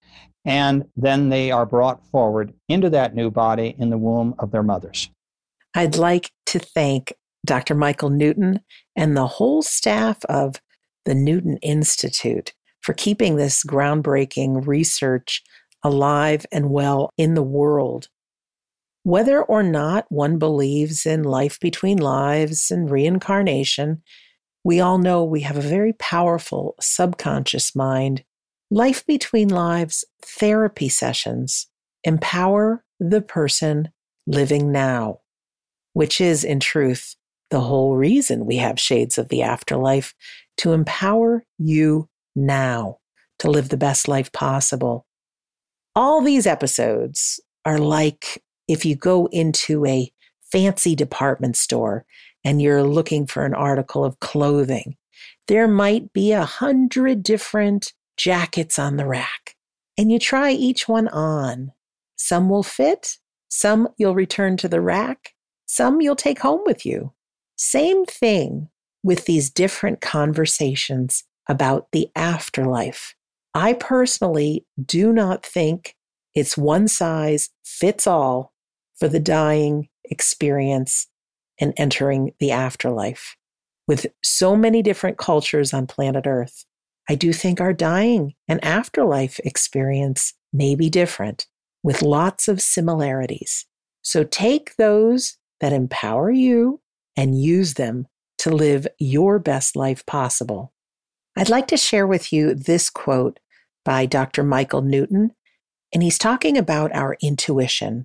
and then they are brought forward into that new body in the womb of their mothers. I'd like to thank Dr. Michael Newton and the whole staff of the Newton Institute for keeping this groundbreaking research alive and well in the world. Whether or not one believes in life between lives and reincarnation, we all know we have a very powerful subconscious mind. Life between lives therapy sessions empower the person living now, which is, in truth, the whole reason we have Shades of the Afterlife, to empower you now to live the best life possible. All these episodes are like if you go into a fancy department store and you're looking for an article of clothing. There might be 100 different jackets on the rack, and you try each one on. Some will fit, some you'll return to the rack, some you'll take home with you. Same thing with these different conversations about the afterlife. I personally do not think it's one size fits all for the dying experience and entering the afterlife. With so many different cultures on planet Earth, I do think our dying and afterlife experience may be different, with lots of similarities. So take those that empower you and use them to live your best life possible. I'd like to share with you this quote by Dr. Michael Newton, and he's talking about our intuition.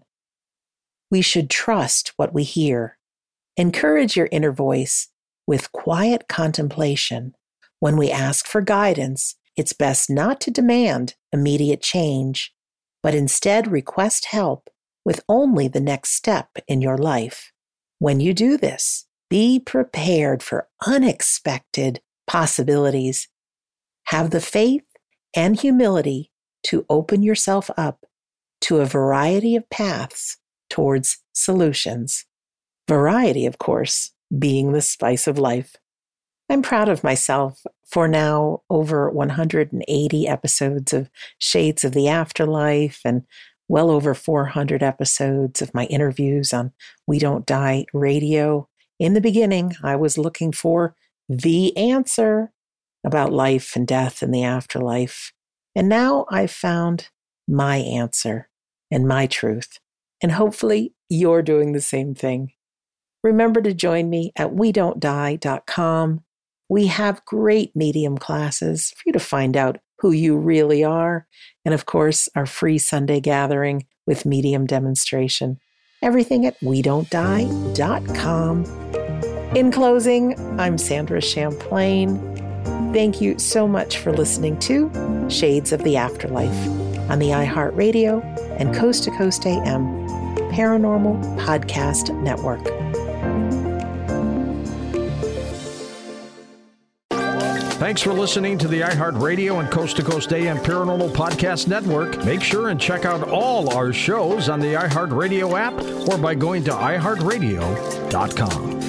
We should trust what we hear. Encourage your inner voice with quiet contemplation. When we ask for guidance, it's best not to demand immediate change, but instead request help with only the next step in your life. When you do this, be prepared for unexpected possibilities. Have the faith and humility to open yourself up to a variety of paths towards solutions. Variety, of course, being the spice of life. I'm proud of myself for now over 180 episodes of Shades of the Afterlife and well over 400 episodes of my interviews on We Don't Die Radio. In the beginning, I was looking for the answer about life and death and the afterlife. And now I've found my answer and my truth. And hopefully you're doing the same thing. Remember to join me at WeDon'tDie.com. We have great medium classes for you to find out who you really are. And of course, our free Sunday gathering with medium demonstration. Everything at WeDon'tDie.com. In closing, I'm Sandra Champlain. Thank you so much for listening to Shades of the Afterlife on the iHeartRadio and Coast to Coast AM Paranormal Podcast Network. Thanks for listening to the iHeartRadio and Coast to Coast AM Paranormal Podcast Network. Make sure and check out all our shows on the iHeartRadio app or by going to iHeartRadio.com.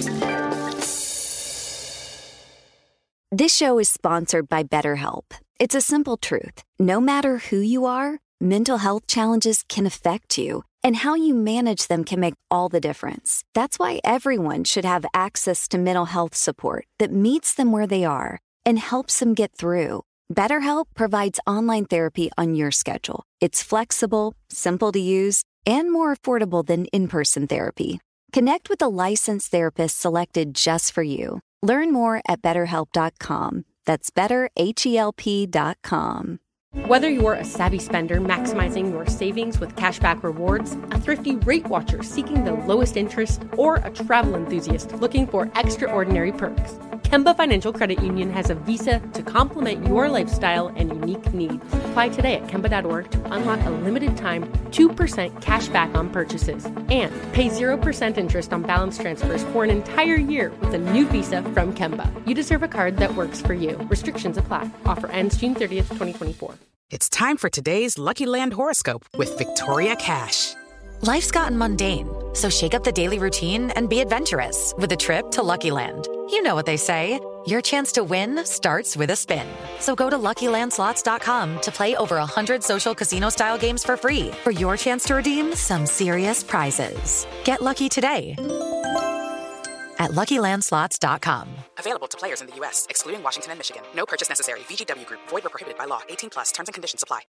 This show is sponsored by BetterHelp. It's a simple truth. No matter who you are, mental health challenges can affect you, and how you manage them can make all the difference. That's why everyone should have access to mental health support that meets them where they are and helps them get through. BetterHelp provides online therapy on your schedule. It's flexible, simple to use, and more affordable than in-person therapy. Connect with a licensed therapist selected just for you. Learn more at BetterHelp.com. That's BetterHelp.com. Whether you're a savvy spender maximizing your savings with cashback rewards, a thrifty rate watcher seeking the lowest interest, or a travel enthusiast looking for extraordinary perks, Kemba Financial Credit Union has a visa to complement your lifestyle and unique needs. Apply today at Kemba.org to unlock a limited-time 2% cash back on purchases and pay 0% interest on balance transfers for an entire year with a new visa from Kemba. You deserve a card that works for you. Restrictions apply. Offer ends June 30th, 2024. It's time for today's Lucky Land horoscope with Victoria Cash. Life's gotten mundane, so shake up the daily routine and be adventurous with a trip to Lucky Land. You know what they say, your chance to win starts with a spin. So go to LuckyLandSlots.com to play over 100 social casino-style games for free for your chance to redeem some serious prizes. Get lucky today at LuckyLandSlots.com. Available to players in the U.S., excluding Washington and Michigan. No purchase necessary. VGW Group. Void where prohibited by law. 18+. Terms and conditions apply.